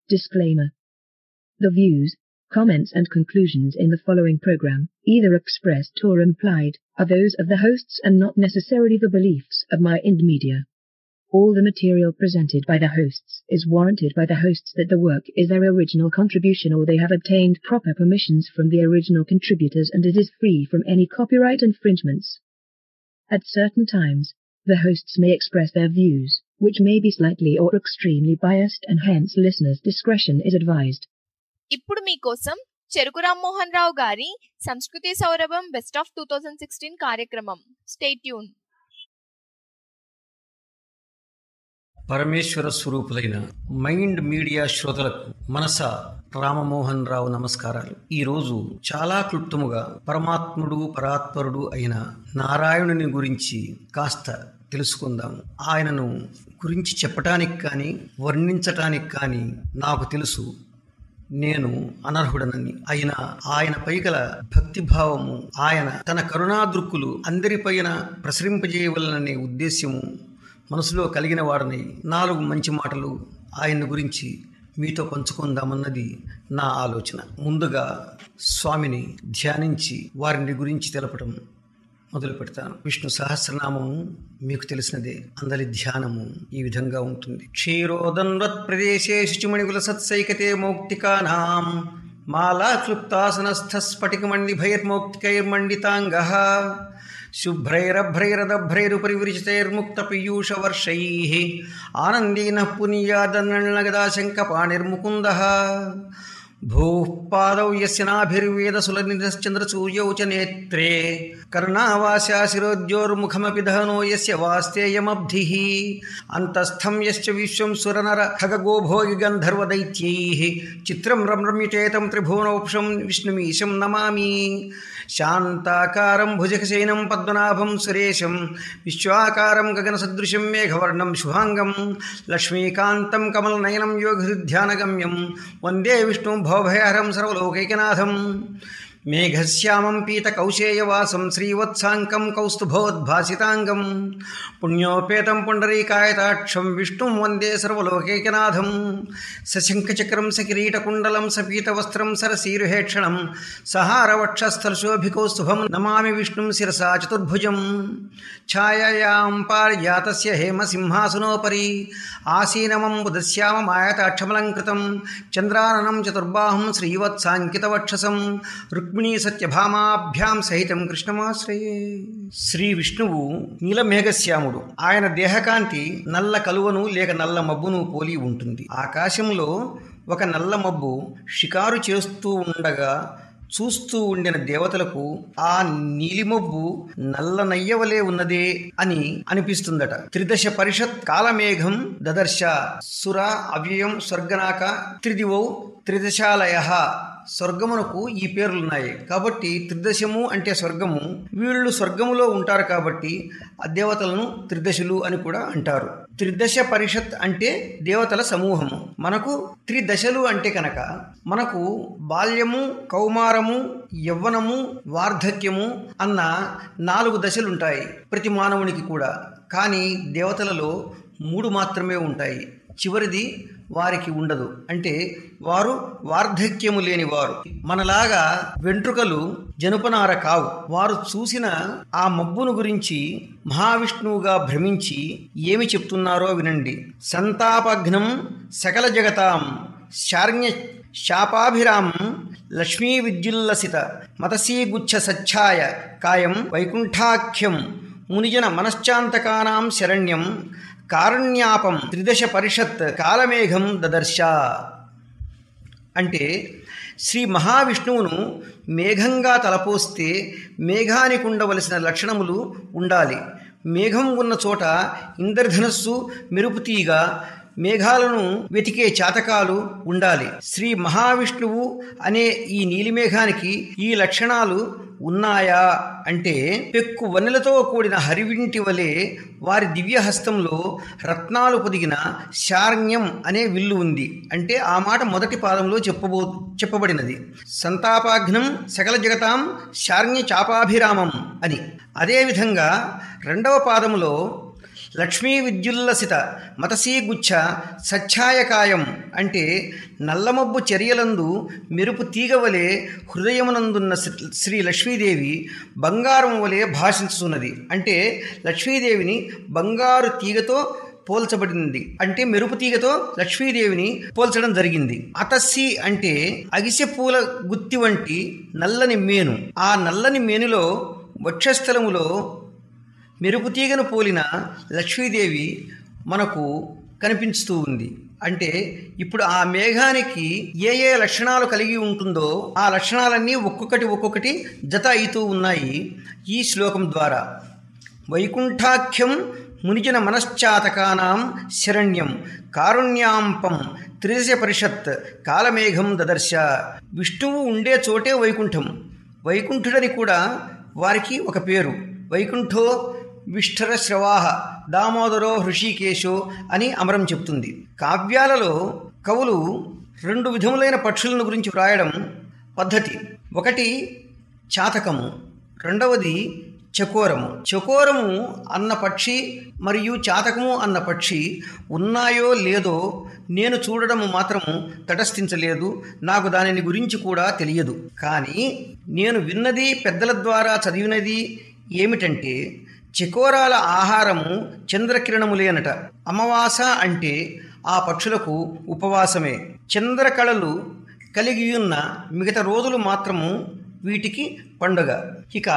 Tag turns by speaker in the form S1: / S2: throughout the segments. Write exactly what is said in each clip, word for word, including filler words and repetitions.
S1: Disclaimer. The views, comments and conclusions in the following program, either expressed or implied, are those of the hosts and not necessarily the beliefs of My Ind Media. All the material presented by the hosts is warranted by the hosts that the work is their original contribution or they have obtained proper permissions from the original contributors and it is free from any copyright infringements. At certain times, the hosts may express their views, which may be slightly or extremely biased and hence listeners' discretion is advised.
S2: ఇప్పుడు మీకోసం చెరుకు రామ్మోహన్ రావు గారి సంస్కృతి సౌరభం best of two thousand sixteen కార్యక్రమం. Stay tune.
S3: పరమేశ్వర స్వరూపులైన Mind Media శ్రోతలకు మనస రామమోహన్ రావు నమస్కారాలు. ఈరోజు చాలా క్లుప్తముగా పరమాత్ముడు పరాత్పరుడు అయిన నారాయణుని గురించి కాస్త తెలుసుకుందాము. ఆయనను గురించి చెప్పటానికి కానీ వర్ణించటానికి కానీ నాకు తెలుసు, నేను అనర్హుడనని. అయినా ఆయన పైగల భక్తిభావము, ఆయన తన కరుణాదృక్కులు అందరిపైన ప్రసరింపజేయవలననే ఉద్దేశ్యము మనసులో కలిగిన వారిని నాలుగు మంచి మాటలు ఆయన గురించి మీతో పంచుకుందామన్నది నా ఆలోచన. ముందుగా స్వామిని ధ్యానించి వారిని గురించి తెలపడం మొదలు పెడతాను. విష్ణు సహస్రనామము మీకు తెలిసినదే. అందరి ధ్యానము ఈ విధంగా ఉంటుంది. క్షీరోదన్వత్ ప్రదేశే శుచిమణికుల సత్సైకతే మౌక్తికానాం మాలా క్లుప్తాసనస్థ స్ఫటికమణిభైర్మౌక్తికైర్మండితాంగః శుభ్రైరభ్రైరదభ్రైరుపరివిరిచితైర్ముక్తపీయూషవర్షైః ఆనందీనః పునీయాదన్నళగదాశంకపాణిర్ముకుందః భూః పాదౌ యస్య నాభిర్వేదసులనిధశ్చంద్రసూర్యౌ చ నేత్రే కర్ణావాస్యా శిరోద్యోర్ముఖమపి దహనో యస్య వాస్తేయమబ్ధిః అంతస్థం యశ్చ విశ్వం సురనర ఖగోభోగి గంధర్వదైత్యైః చిత్రం రమ్రమ్యచేతం త్రిభువనోపశం విష్ణుమీశం నమామి. శాంతాకారం భుజగశయనం పద్మనాభం సురేశం విశ్వాకారం గగనసదృశం మేఘవర్ణం శుభాంగం లక్ష్మీకాంతం కమలనయనం యోగహృధ్యానగమ్యం వందే విష్ణుం భవభయహరం సర్వలోకైకనాథం. మేఘశ్యామం పీతకౌశేయవాసం శ్రీవత్సాంకం కౌస్తుభోద్భాసితాంగం పుణ్యోపేతం పుండరీకాయతాక్షం విష్ణుం వందే సర్వలోకైకనాథం. సశంఖచక్రం సకిరీటకుండలం సపీతవస్త్రం సరసీరుహేక్షణం సహారవక్షస్థలశోభికౌస్తుభం నమామి విష్ణుం శిరసా చతుర్భుజం. ఛాయాయాం పారిజాతస్య హేమసింహాసనోపరి ఆసీనమంబుదశ్యామమాయతాక్షమలంకృతం చంద్రాననం చతుర్బాహుం శ్రీవత్సాంకితవక్షసం రుక్మిణీ సత్యభామాభ్యాం సహితం కృష్ణమాశ్రయే. శ్రీ విష్ణువు నీలమేఘశ్యాముడు. ఆయన దేహకాంతి నల్ల కలువను లేక నల్ల మబ్బును పోలి ఉంటుంది. ఆకాశంలో ఒక నల్ల మబ్బు షికారు చేస్తూ ఉండగా చూస్తూ ఉండిన దేవతలకు ఆ నీలిమబ్బు నల్ల నయ్యవలే ఉన్నదే అని అనిపిస్తుందట. త్రిదశ పరిషత్ కాలమేఘం దదర్శ సుర అవ్యయం స్వర్గనాక త్రిదివౌ త్రిదశాలయ. స్వర్గమునకు ఈ పేర్లున్నాయి కాబట్టి త్రిదశము అంటే స్వర్గము. వీళ్ళు స్వర్గములో ఉంటారు కాబట్టి ఆ దేవతలను త్రిదశలు అని కూడా అంటారు. త్రిదశ పరిషత్ అంటే దేవతల సమూహము. మనకు త్రిదశలు అంటే కనుక మనకు బాల్యము, కౌమారము, యవ్వనము, వార్ధక్యము అన్న నాలుగు దశలు ఉంటాయి ప్రతి మానవునికి కూడా. కానీ దేవతలలో మూడు మాత్రమే ఉంటాయి, చివరిది వారికి ఉండదు. అంటే వారు వార్ధక్యము లేని వారు. మనలాగా వెంట్రుకలు జనుపనార కావు. వారు చూసిన ఆ మబ్బును గురించి మహావిష్ణువుగా భ్రమించి ఏమి చెప్తున్నారో వినండి. సంతాపఘ్నం సకల జగతాం శార్ణ్య శాపాభిరామం లక్ష్మీ విద్యుల్లసిత మతసీగుచ్ఛ సచ్ఛాయ కాయం వైకుంఠాఖ్యం మునిజన మనశ్చాంతకానాం శరణ్యం కారుణ్యాపం త్రిదశ పరిషత్ కాలమేఘం దదర్శ. అంటే శ్రీ మహావిష్ణువును మేఘంగా తలపోస్తే మేఘానికి ఉండవలసిన లక్షణములు ఉండాలి. మేఘం ఉన్న చోట ఇంద్రధనస్సు, మెరుపుతీగ, మేఘాలను వెతికే చాతకాలు ఉండాలి. శ్రీ మహావిష్ణువు అనే ఈ నీలిమేఘానికి ఈ లక్షణాలు ఉన్నాయా అంటే పెక్కు వన్నెలతో కూడిన హరివింటి వలె వారి దివ్యహస్తంలో రత్నాలు పొదిగిన శార్ణ్యం అనే విల్లు ఉంది. అంటే ఆ మాట మొదటి పాదంలో చెప్పబో చెప్పబడినది సంతాపాఘ్నం సకల జగతాం శార్ణ్య చాపాభిరామం అని. అదేవిధంగా రెండవ పాదంలో లక్ష్మీ విద్యుల్లసిత మతసీగుచ్ఛ సచ్ఛాయకాయం అంటే నల్లమబ్బు చర్యలందు మెరుపు తీగవలే హృదయమునందున్న శ్రీ లక్ష్మీదేవి బంగారం వలె భాషించుతున్నది. అంటే లక్ష్మీదేవిని బంగారు తీగతో పోల్చబడింది. అంటే మెరుపు తీగతో లక్ష్మీదేవిని పోల్చడం జరిగింది. అతస్సి అంటే అగిసె పూల గుత్తి వంటి నల్లని మేను. ఆ నల్లని మేనులో వక్షస్థలములో మెరుపు తీగను పోలిన లక్ష్మీదేవి మనకు కనిపిస్తూ ఉంది. అంటే ఇప్పుడు ఆ మేఘానికి ఏ ఏ లక్షణాలు కలిగి ఉంటుందో ఆ లక్షణాలన్నీ ఒక్కొక్కటి ఒక్కొక్కటి జత అవుతూ ఉన్నాయి ఈ శ్లోకం ద్వారా. వైకుంఠాఖ్యం మునిజన మనశ్చాతకానాం శరణ్యం కారుణ్యాంపం త్రిదశ పరిషత్ కాలమేఘం దదర్శ. విష్ణువు ఉండే చోటే వైకుంఠం. వైకుంఠుడని కూడా వారికి ఒక పేరు. వైకుంఠో విష్ఠర శ్రవాహ దామోదరో హృషికేశో అని అమరం చెప్తుంది. కావ్యాలలో కవులు రెండు విధములైన పక్షులను గురించి వ్రాయడం పద్ధతి. ఒకటి చాతకము, రెండవది చకోరము. చకోరము అన్న పక్షి మరియు చాతకము అన్న పక్షి ఉన్నాయో లేదో నేను చూడడము మాత్రము తటస్థించలేదు. నాకు దానిని గురించి కూడా తెలియదు. కానీ నేను విన్నది, పెద్దల ద్వారా చదివినది ఏమిటంటే చకోరాల ఆహారము చంద్రకిరణములేనట. అమావాస అంటే ఆ పక్షులకు ఉపవాసమే. చంద్రకళలు కలిగి ఉన్న మిగతా రోజులు మాత్రము వీటికి పండుగ. ఇక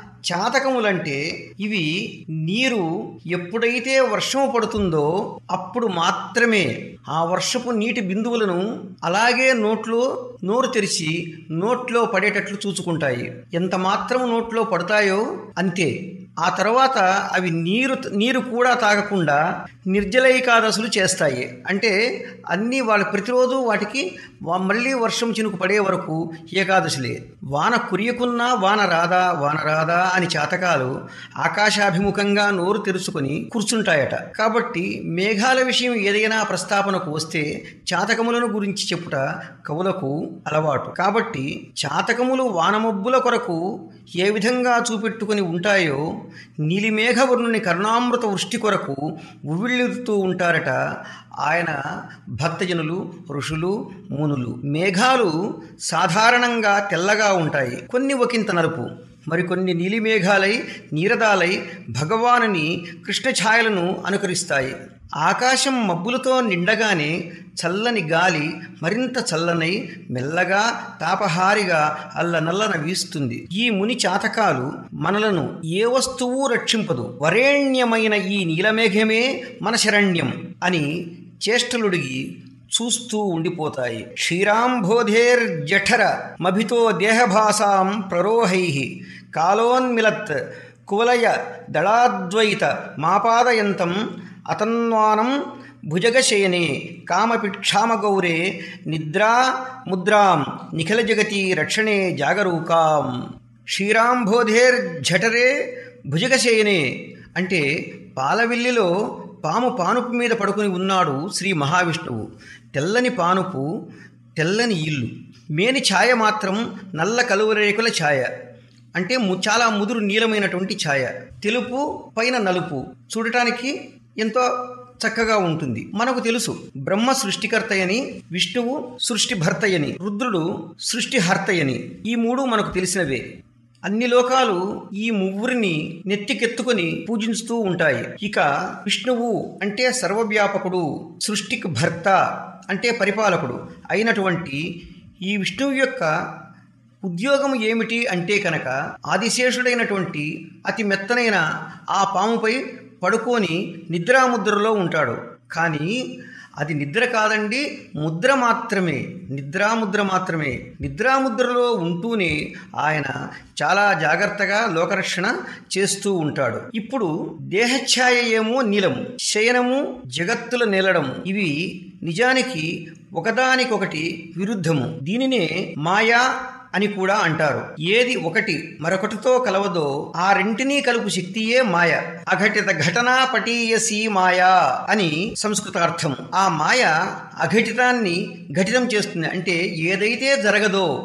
S3: చాతకములంటే ఇవి నీరు ఎప్పుడైతే వర్షము పడుతుందో అప్పుడు మాత్రమే ఆ వర్షపు నీటి బిందువులను అలాగే నోట్లో నోరు తెరిచి నోట్లో పడేటట్లు చూసుకుంటాయి. ఎంత మాత్రం నోట్లో పడతాయో అంతే. ఆ తర్వాత అవి నీరు నీరు కూడా తాగకుండా నిర్జలైకాదశులు చేస్తాయి. అంటే అన్నీ వాళ్ళ ప్రతిరోజు వాటికి మళ్ళీ వర్షం చినుకు పడే వరకు ఏకాదశులే. వాన కురియకున్నా వాన రాదా వాన రాదా అని చాతకాలు ఆకాశాభిముఖంగా నోరు తెరుచుకొని కూర్చుంటాయట. కాబట్టి మేఘాల విషయం ఏదైనా ప్రస్తాపనకు వస్తే చాతకములను గురించి చెప్పుట కవులకు అలవాటు. కాబట్టి చాతకములు వానమబ్బుల కొరకు ఏ విధంగా చూపెట్టుకుని ఉంటాయో నీలిమేఘవర్ణుని కరుణామృత వృష్టి కొరకు ఉవ్విళ్ళుతూ ఉంటారట ఆయన భక్తజనులు, ఋషులు, మునులు. మేఘాలు సాధారణంగా తెల్లగా ఉంటాయి. కొన్ని ఒకంత నలుపు, మరికొన్ని నీలిమేఘాలై నీరదాలై భగవానుని కృష్ణఛాయలను అనుకరిస్తాయి. ఆకాశం మబ్బులతో నిండగానే చల్లని గాలి మరింత చల్లనై మెల్లగా తాపహారిగా అల్లనల్లన వీస్తుంది. ఈ ముని చాతకాలు మనలను ఏ వస్తువు రక్షింపదు. వరేణ్యమైన ఈ నీలమేఘమే మన శరణ్యం అని చేష్టలుడిగి చూస్తూ ఉండిపోతాయి. క్షీరాంబోధేర్ జఠర మభితో దేహభాసాం ప్రరోహై కాలోన్మిలత్ కువలయ దళాద్వైత మాపాదయంతం అతన్వానం భుజగశయనే కామపిక్షామగౌరే నిద్రా ముద్రాం నిఖిల జగతి రక్షణే జాగరూకాం. క్షీరాంబోధేర్ జఠరే భుజగశయనే అంటే పాలవిల్లిలో పాము పానుపు మీద పడుకుని ఉన్నాడు శ్రీ మహావిష్ణువు. తెల్లని పానుపు, తెల్లని ఇల్లు. మేని ఛాయ మాత్రం నల్ల కలువరేకుల ఛాయ. అంటే చాలా ముదురు నీలమైనటువంటి ఛాయ. తెలుపు పైన నలుపు, చూడటానికి ఎంతో చక్కగా ఉంటుంది. మనకు తెలుసు బ్రహ్మ సృష్టికర్తయని, విష్ణువు సృష్టిభర్తయని, రుద్రుడు సృష్టిహర్తయని. ఈ మూడు మనకు తెలిసినవే. అన్ని లోకాలు ఈ ముగ్గురిని నెత్తికెత్తుకొని పూజిస్తూ ఉంటాయి. ఇక విష్ణువు అంటే సర్వవ్యాపకుడు, సృష్టికి భర్త అంటే పరిపాలకుడు అయినటువంటి ఈ విష్ణువు యొక్క ఉద్యోగం ఏమిటి అంటే కనుక ఆదిశేషుడైనటువంటి అతి మెత్తనైన ఆ పాముపై పడుకొని నిద్రాముద్రలో ఉంటాడు. కానీ అది నిద్ర కాదండి, ముద్ర మాత్రమే, నిద్రాముద్ర మాత్రమే. నిద్రాముద్రలో ఉంటూనే ఆయన చాలా జాగ్రత్తగా లోకరక్షణ చేస్తూ ఉంటాడు. ఇప్పుడు దేహఛాయ ఏమో నీలము, శయనము జగత్తుల నిలడము. ఇవి నిజానికి ఒకదానికొకటి విరుద్ధము. దీనినే మాయా అని కూడా అంటారు. ఏది ఒకటి మరొకటితో కలవదో ఆ రెంటినీ కలుపు శక్తియే మాయ. అఘటిత ఘటనా పటీయసి మాయా అని సంస్కృతార్థం. ఆ మాయ అఘటితాన్ని ఘటితం చేస్తుంది. అంటే ఏదైతే జరగదో,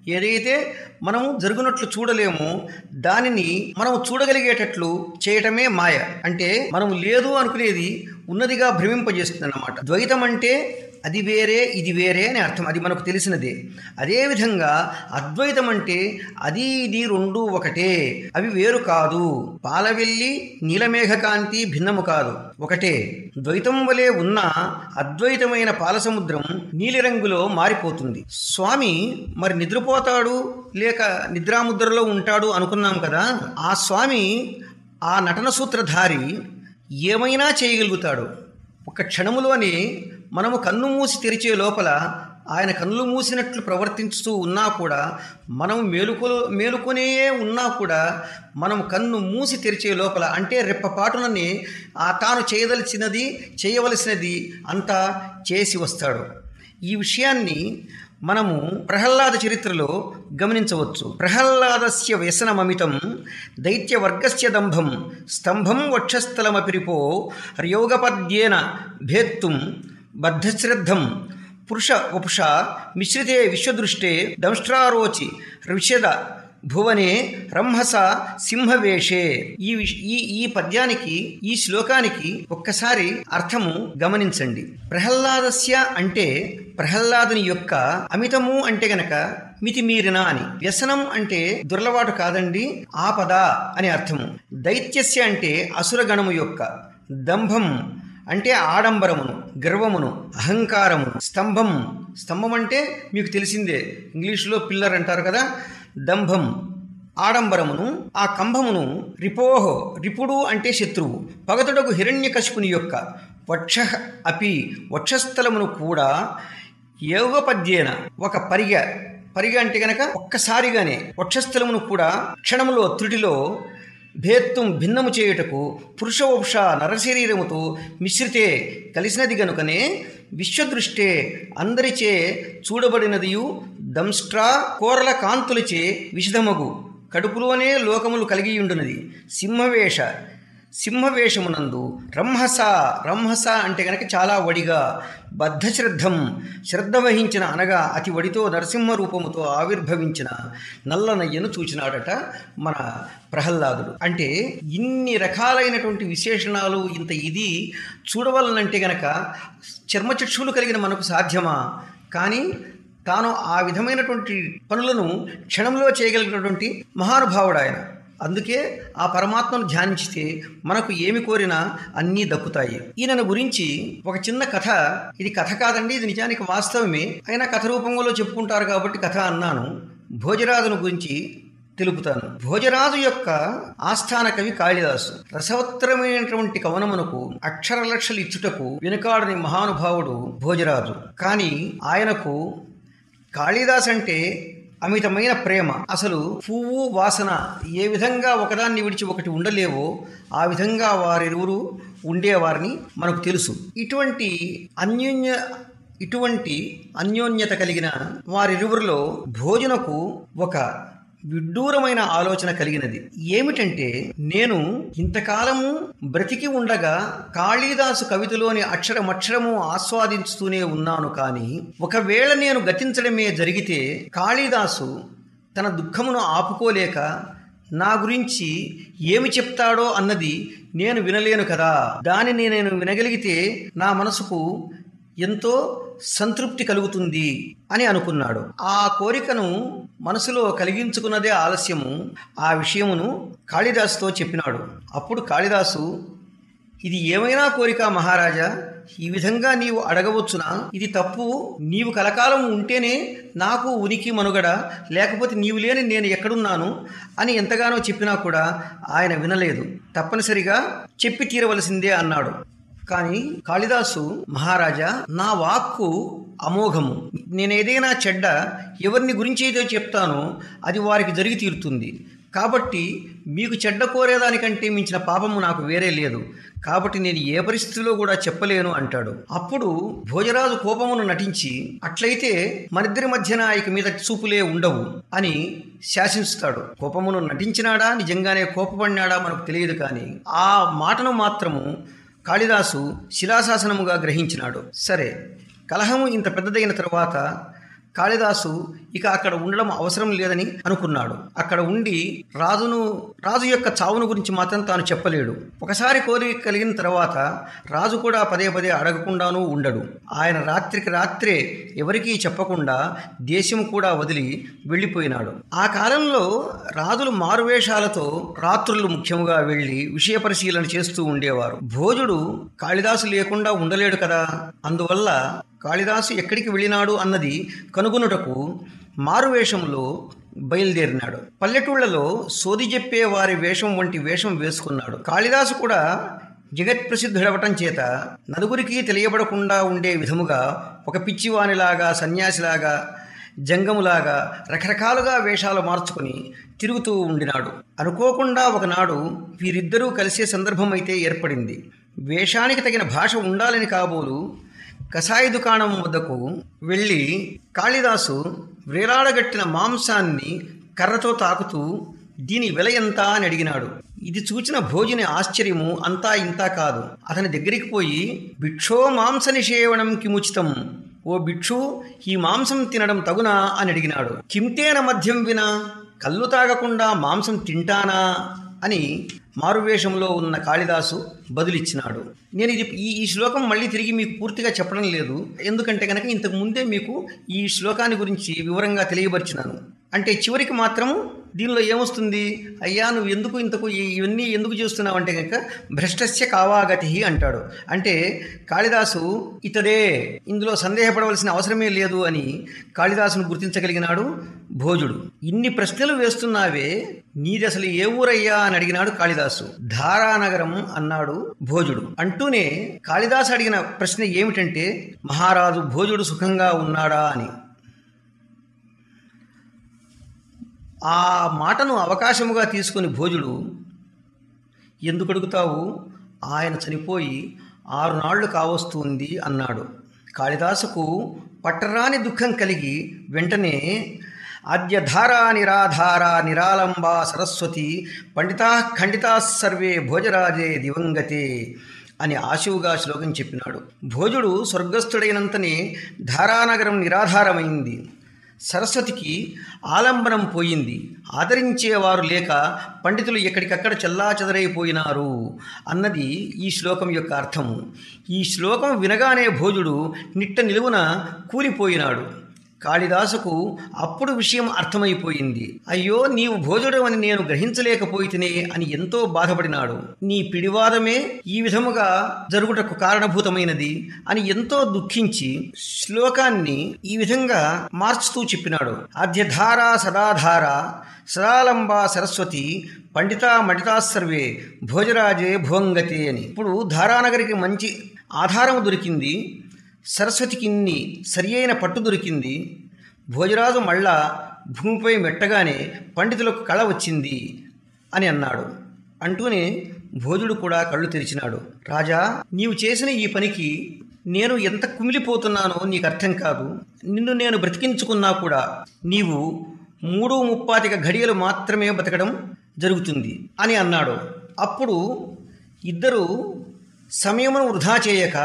S3: ఏదైతే మనము జరుగునట్లు చూడలేమో దానిని మనం చూడగలిగేటట్లు చేయటమే మాయ. అంటే మనం లేదు అనుకునేది ఉన్నదిగా భ్రమింపజేస్తుంది అన్నమాట. ద్వైతం అంటే అది వేరే ఇది వేరే అని అర్థం, అది మనకు తెలిసినదే. అదేవిధంగా అద్వైతం అంటే అది ఇది రెండు ఒకటే, అవి వేరు కాదు. పాలవెల్లి నీలమేఘకాంతి భిన్నము కాదు, ఒకటే. ద్వైతం వలె ఉన్న అద్వైతమైన పాలసముద్రం నీలిరంగులో మారిపోతుంది. స్వామి మరి నిద్రపోతాడు లేక నిద్రాముద్రలో ఉంటాడు అనుకున్నాం కదా, ఆ స్వామి ఆ నటన సూత్రధారి ఏమైనా చేయగలుగుతాడు. ఒక క్షణములోని మనము కన్ను మూసి తెరిచే లోపల ఆయన కన్నులు మూసినట్లు ప్రవర్తించుతూ ఉన్నా కూడా, మనం మేలుకొ మేలుకొనే ఉన్నా కూడా, మనం కన్ను మూసి తెరిచే లోపల అంటే రెప్పపాటునని ఆ తాను చేయదలిచినది చేయవలసినది అంతా చేసి వస్తాడు. ఈ విషయాన్ని మనము ప్రహ్లాద చరిత్రలో గమనించవచ్చు. ప్రహ్లాదస్య వ్యసనమమితం దైత్యవర్గస్య దంభం స్తంభం వక్షస్థలమపిరిపో యోగపద్యేన భేత్తుం బద్ధశ్రద్ధం పురుష వపుష మిశ్రితే విశ్వదృష్టే దంష్ట్రారోచి ఋషద భువనే రంహస సింహవేషే. ఈ ఈ ఈ పద్యానికి ఈ శ్లోకానికి ఒక్కసారి అర్థము గమనించండి. ప్రహ్లాదస్య అంటే ప్రహ్లాదుని యొక్క, అమితము అంటే గనక మితిమీరిన అని, వ్యసనం అంటే దుర్లవాటు కాదండి ఆపద అని అర్థము. దైత్యస్య అంటే అసురగణము యొక్క, దంభం అంటే ఆడంబరమును గర్వమును అహంకారమును, స్తంభం స్తంభం అంటే మీకు తెలిసిందే, ఇంగ్లీషులో పిల్లర్ అంటారు కదా, దంభం ఆడంబరమును, ఆ కంభమును రిపోహో రిపుడు అంటే శత్రువు, పగతుడకు హిరణ్యకశిపుని యొక్క వక్ష అపి వక్షస్థలమును కూడా యోగపద్యేన ఒక పరిగ పరిగ అంటే గనక ఒక్కసారిగానే వక్షస్థలమును కూడా క్షణములో త్రుటిలో భేత్తుం భిన్నము చేయుటకు పురుషవపుష నరశరీరముతో మిశ్రితే కలిసినది గనుకనే విశ్వదృష్టే అందరిచే చూడబడినదియు దంష్ట్రా కోరల కాంతులచే విషదమగు కడుపులోనే లోకములు కలిగియుండునది సింహవేష సింహవేషమునందు రంహస రంహస అంటే గనక చాలా వడిగా బద్ధశ్రద్ధం శ్రద్ధ వహించిన అనగా అతి వడితో నరసింహ రూపముతో ఆవిర్భవించిన నల్లనయ్యను చూచినాడట మన ప్రహ్లాదుడు. అంటే ఇన్ని రకాలైనటువంటి విశేషణాలు ఇంత ఇది చూడవలనంటే గనక చర్మచక్షులు కలిగిన మనకు సాధ్యమా? కానీ తాను ఆ విధమైనటువంటి పనులను క్షణంలో చేయగలిగినటువంటి మహానుభావుడు ఆయన. అందుకే ఆ పరమాత్మను ధ్యానించితే మనకు ఏమి కోరినా అన్నీ దక్కుతాయి. ఈయనను గురించి ఒక చిన్న కథ, ఇది కథ కాదండి, ఇది నిజానికి వాస్తవమే, అయినా కథ రూపంలో చెప్పుకుంటారు కాబట్టి కథ అన్నాను. భోజరాజును గురించి తెలుపుతాను. భోజరాజు యొక్క ఆస్థాన కవి కాళిదాసు. రసవత్తరమైనటువంటి కవనమునకు అక్షరలక్షలు ఇచ్చుటకు వెనుకాడని మహానుభావుడు భోజరాజు. కానీ ఆయనకు కాళిదాస్ అంటే అమితమైన ప్రేమ. అసలు పువ్వు వాసన ఏ విధంగా ఒకదాన్ని విడిచి ఒకటి ఉండలేవో ఆ విధంగా వారిరువురు ఉండేవారిని మనకు తెలుసు. ఇటువంటి అన్యోన్య ఇటువంటి అన్యోన్యత కలిగిన వారిరువురిలో భోజనకు ఒక విడ్డూరమైన ఆలోచన కలిగినది. ఏమిటంటే, నేను ఇంతకాలము బ్రతికి ఉండగా కాళిదాసు కవితలోని అక్షరమక్షరము ఆస్వాదించుతూనే ఉన్నాను. కానీ ఒకవేళ నేను గతించడమే జరిగితే కాళిదాసు తన దుఃఖమును ఆపుకోలేక నా గురించి ఏమి చెప్తాడో అన్నది నేను వినలేను కదా. దానిని నేను వినగలిగితే నా మనసుకు ఎంతో సంతృప్తి కలుగుతుంది అని అనుకున్నాడు. ఆ కోరికను మనసులో కలిగించుకున్నదే ఆలస్యము. ఆ విషయమును కాళిదాసుతో చెప్పినాడు. అప్పుడు కాళిదాసు, ఇది ఏమైనా కోరిక మహారాజా, ఈ విధంగా నీవు అడగవచ్చునా? ఇది తప్పు. నీవు కలకాలం ఉంటేనే నాకు ఉనికి మనుగడ, లేకపోతే నీవు లేని నేను ఎక్కడున్నాను అని ఎంతగానో చెప్పినా కూడా ఆయన వినలేదు. తప్పనిసరిగా చెప్పి తీరవలసిందే అన్నాడు. కానీ కాళిదాసు, మహారాజా, నా వాక్కు అమోఘము. నేనేదైనా చెడ్డ ఎవరిని గురించి ఏదో చెప్తానో అది వారికి జరిగి తీరుతుంది. కాబట్టి మీకు చెడ్డ కోరేదానికంటే మించిన పాపము నాకు వేరే లేదు. కాబట్టి నేను ఏ పరిస్థితిలో కూడా చెప్పలేను అంటాడు. అప్పుడు భోజరాజు కోపమును నటించి, అట్లయితే మనిద్దరి మధ్యన ఇక మీద చూపులే ఉండవు అని శాసించుతాడు. కోపమును నటించినాడా నిజంగానే కోపపడినాడా మనకు తెలియదు. కానీ ఆ మాటను మాత్రము కాళిదాసు శిలాశాసనముగా గ్రహించినాడు. సరే, కలహము ఇంత పెద్దదైన తరువాత కాళిదాసు ఇక అక్కడ ఉండడం అవసరం లేదని అనుకున్నాడు. అక్కడ ఉండి రాజును రాజు యొక్క చావును గురించి మాత్రం తాను చెప్పలేడు. ఒకసారి కోరిక కలిగిన తర్వాత రాజు కూడా పదే పదే అడగకుండానూ ఉండడు. ఆయన రాత్రికి రాత్రే ఎవరికీ చెప్పకుండా దేశం కూడా వదిలి వెళ్ళిపోయినాడు. ఆ కాలంలో రాజులు మారువేషాలతో రాత్రులు ముఖ్యంగా వెళ్ళి విషయ పరిశీలన చేస్తూ ఉండేవారు. భోజుడు కాళిదాసు లేకుండా ఉండలేడు కదా. అందువల్ల కాళిదాసు ఎక్కడికి వెళ్ళినాడు అన్నది కనుగొనుటకు మారువేషంలో బయలుదేరినాడు. పల్లెటూళ్లలో సోది చెప్పే వారి వేషం వంటి వేషం వేసుకున్నాడు. కాళిదాసు కూడా జగత్ప్రసిద్ధుడవటం చేత నలుగురికి తెలియబడకుండా ఉండే విధముగా ఒక పిచ్చివానిలాగా, సన్యాసిలాగా, జంగములాగా రకరకాలుగా వేషాలు మార్చుకుని తిరుగుతూ ఉండినాడు. అనుకోకుండా ఒకనాడు వీరిద్దరూ కలిసే సందర్భం అయితే ఏర్పడింది. వేషానికి తగిన భాష ఉండాలని కాబోలు కషాయ దుకాణం వద్దకు వెళ్ళి కాళిదాసు వ్రేలాడగట్టిన మాంసాన్ని కర్రతో తాకుతూ దీని వెల ఎంత అని అడిగినాడు. ఇది చూచిన భోజుని ఆశ్చర్యము అంతా ఇంతా కాదు. అతని దగ్గరికి పోయి, భిక్షో మాంస నిషేవణం కిముచితం, ఓ భిక్షు, ఈ మాంసం తినడం తగునా అని అడిగినాడు. కింతేన మద్యం వినా, కళ్ళు తాగకుండా మాంసం తింటానా అని మారువేషంలో ఉన్న కాళిదాసు బదులిచ్చినాడు. నేను ఇది ఈ ఈ శ్లోకం మళ్ళీ తిరిగి మీకు పూర్తిగా చెప్పడం లేదు, ఎందుకంటే కనుక ఇంతకు ముందే మీకు ఈ శ్లోకాన్ని గురించి వివరంగా తెలియపరిచినాను. అంటే చివరికి మాత్రం దీనిలో ఏమొస్తుంది, అయ్యా నువ్వు ఎందుకు ఇంతకు ఇవన్నీ ఎందుకు చేస్తున్నావు అంటే కనుక భ్రష్టస్య కావాగతి అంటాడు. అంటే కాళిదాసు ఇతడే, ఇందులో సందేహపడవలసిన అవసరమే లేదు అని కాళిదాసును గుర్తించగలిగినాడు భోజుడు. ఇన్ని ప్రశ్నలు వేస్తున్నావే, నీది అసలు ఏ ఊరయ్యా అని అడిగినాడు కాళిదాసు. ధారానగరం అన్నాడు భోజుడు. అంటూనే కాళిదాసు అడిగిన ప్రశ్న ఏమిటంటే, మహారాజు భోజుడు సుఖంగా ఉన్నాడా అని. ఆ మాటను అవకాశముగా తీసుకుని భోజుడు, ఎందుకు అడుగుతావు, ఆయన చనిపోయి ఆరు నాళ్లు కావస్తుంది అన్నాడు. కాళిదాసుకు పట్టరాని దుఃఖం కలిగి వెంటనే ఆద్యధారా నిరాధారా నిరాలంబా సరస్వతి పండితా ఖండితా సర్వే భోజరాజే దివంగతే అని ఆశువుగా శ్లోకం చెప్పినాడు. భోజుడు స్వర్గస్థుడైనంతనే ధారానగరం నిరాధారమైంది. సరస్వతికి ఆలంబనం పోయింది. ఆదరించేవారు లేక పండితులు ఎక్కడికక్కడ చెల్లాచెదరైపోయినారు అన్నది ఈ శ్లోకం యొక్క అర్థము. ఈ శ్లోకం వినగానే భోజుడు నిట్ట నిలువున కూలిపోయినాడు. కాళిదాసుకు అప్పుడు విషయం అర్థమైపోయింది. అయ్యో, నీవు భోజుడు అని నేను గ్రహించలేకపోయితేనే అని ఎంతో బాధపడినాడు. నీ పిడివాదమే ఈ విధముగా జరుగుటకు కారణభూతమైనది అని ఎంతో దుఃఖించి శ్లోకాన్ని ఈ విధంగా మార్చుతూ చెప్పినాడు. ఆద్యధారా సదాధార సదాలంబా సరస్వతి పండితా మండితా సర్వే భోజరాజే భువంగతే అని. ఇప్పుడు ధారానగరికి మంచి ఆధారం దొరికింది, సరస్వతికి ఇన్ని సరి అయిన పట్టు దొరికింది. భోజరాజు మళ్ళా భూమిపై మెట్టగానే పండితులకు కళ వచ్చింది అని అన్నాడు. అంటూనే భోజుడు కూడా కళ్ళు తెరిచినాడు. రాజా, నీవు చేసిన ఈ పనికి నేను ఎంత కుమిలిపోతున్నానో నీకు అర్థం కాదు. నిన్ను నేను బ్రతికించుకున్నా కూడా నీవు మూడు ముప్పాతిక ఘడియలు మాత్రమే బతకడం జరుగుతుంది అని అన్నాడు. అప్పుడు ఇద్దరు సమయమును వృధా చేయక,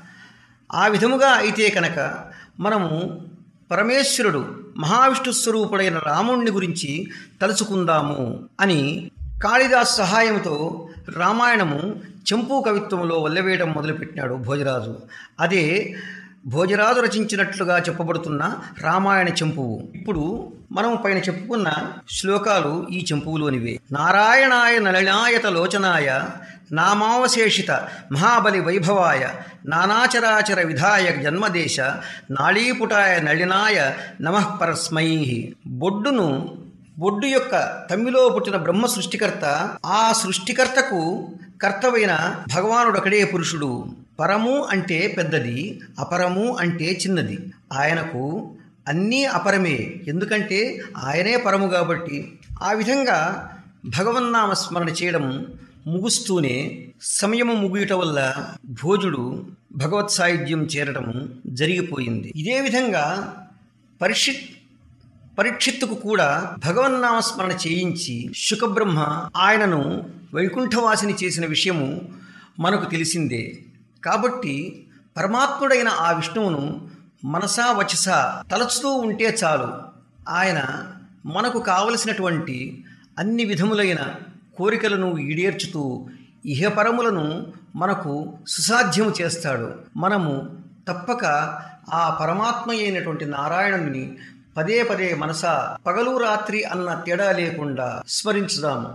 S3: ఆ విధముగా అయితే కనుక మనము పరమేశ్వరుడు మహావిష్ణు స్వరూపుడైన రాముణ్ణి గురించి తలుచుకుందాము అని కాళిదాసు సహాయంతో రామాయణము చెంపు కవిత్వంలో వల్లవేయడం మొదలుపెట్టినాడు భోజరాజు. అదే భోజరాజు రచించినట్లుగా చెప్పబడుతున్న రామాయణ చెంపువు. ఇప్పుడు మనం పైన చెప్పుకున్న శ్లోకాలు ఈ చెంపువులోనివే. నారాయణాయ నళినాయత లోచనాయ నామావశేషిత మహాబలి వైభవాయ నానాచరాచర విధాయ జన్మదేశ నాళీపుటాయ నళినాయ నమః పరస్మై. బొడ్డును బొడ్డు యొక్క తమ్మిలో పుట్టిన బ్రహ్మ సృష్టికర్త, ఆ సృష్టికర్తకు కర్తవైన భగవానుడొకడే పురుషుడు. పరము అంటే పెద్దది, అపరము అంటే చిన్నది. ఆయనకు అన్నీ అపరమే, ఎందుకంటే ఆయనే పరము కాబట్టి. ఆ విధంగా భగవన్నామ స్మరణ చేయడం ముగుస్తూనే సమయము ముగియటం వల్ల భోజుడు భగవత్ సాయుధ్యం చేరడం జరిగిపోయింది. ఇదే విధంగా పరీక్షిత్ పరీక్షిత్తుకు కూడా భగవన్నామస్మరణ చేయించి శుకబ్రహ్మ ఆయనను వైకుంఠవాసిని చేసిన విషయము మనకు తెలిసిందే. కాబట్టి పరమాత్ముడైన ఆ విష్ణువును మనసా వచసా తలచుతూ ఉంటే చాలు, ఆయన మనకు కావలసినటువంటి అన్ని విధములైన కోరికలను ఈడేర్చుతూ ఇహపరములను మనకు సుసాధ్యము చేస్తాడు. మనము తప్పక ఆ పరమాత్మ అయినటువంటి నారాయణుని పదే పదే మనస పగలు రాత్రి అన్న తేడా లేకుండా స్మరించుదాము.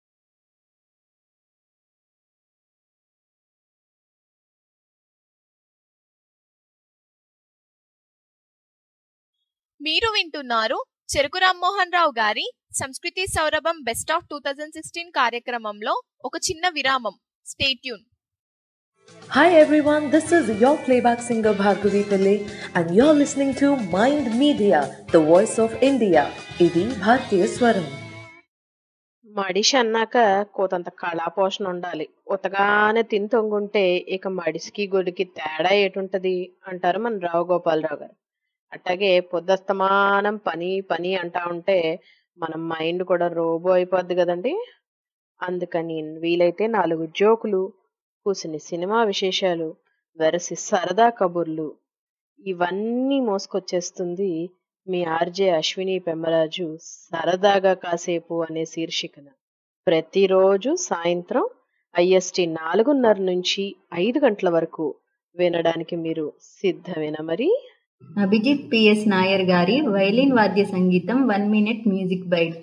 S2: మీరు వింటున్నారు చెరుకు రామ్మోహన్ రావు గారి సంస్కృతి సౌరభం best of two thousand sixteen కార్యక్రమంలో ఒక చిన్న విరామం. Stay tune.
S4: Hi everyone, this is your playback singer Bhargavi Pillai and you're listening to Mind Media, the voice of India. ఇది భారతీయ స్వరం.
S5: మడిషి అన్నాక కోతంత కళాపోషణ ఉండాలి. ఉతగానే తిని తొంగుంటే ఇక మడిసికి గొడికి తేడా ఏటుంటది అంటారు మన రావు గోపాలరావు గారు. అట్లాగే పొద్దస్తమానం పని పని అంటా ఉంటే మన మైండ్ కూడా రోబో అయిపోద్ది కదండి. అందుకని వీలైతే నాలుగు జోకులు, కూసిని సినిమా విశేషాలు, వెరసి సరదా కబుర్లు ఇవన్నీ మోసుకొచ్చేస్తుంది మీ ఆర్జే అశ్విని పెమ్మరాజు సరదాగా కాసేపు అనే శీర్షికన. ప్రతిరోజు సాయంత్రం ఐఎస్టి నాలుగున్నర నుంచి ఐదు గంటల వరకు వినడానికి మీరు సిద్ధమేనా మరి?
S6: అభిజిత్ పిఎస్ నాయర్ గారి వైలిన్ వాద్య సంగీతం one minute music bite.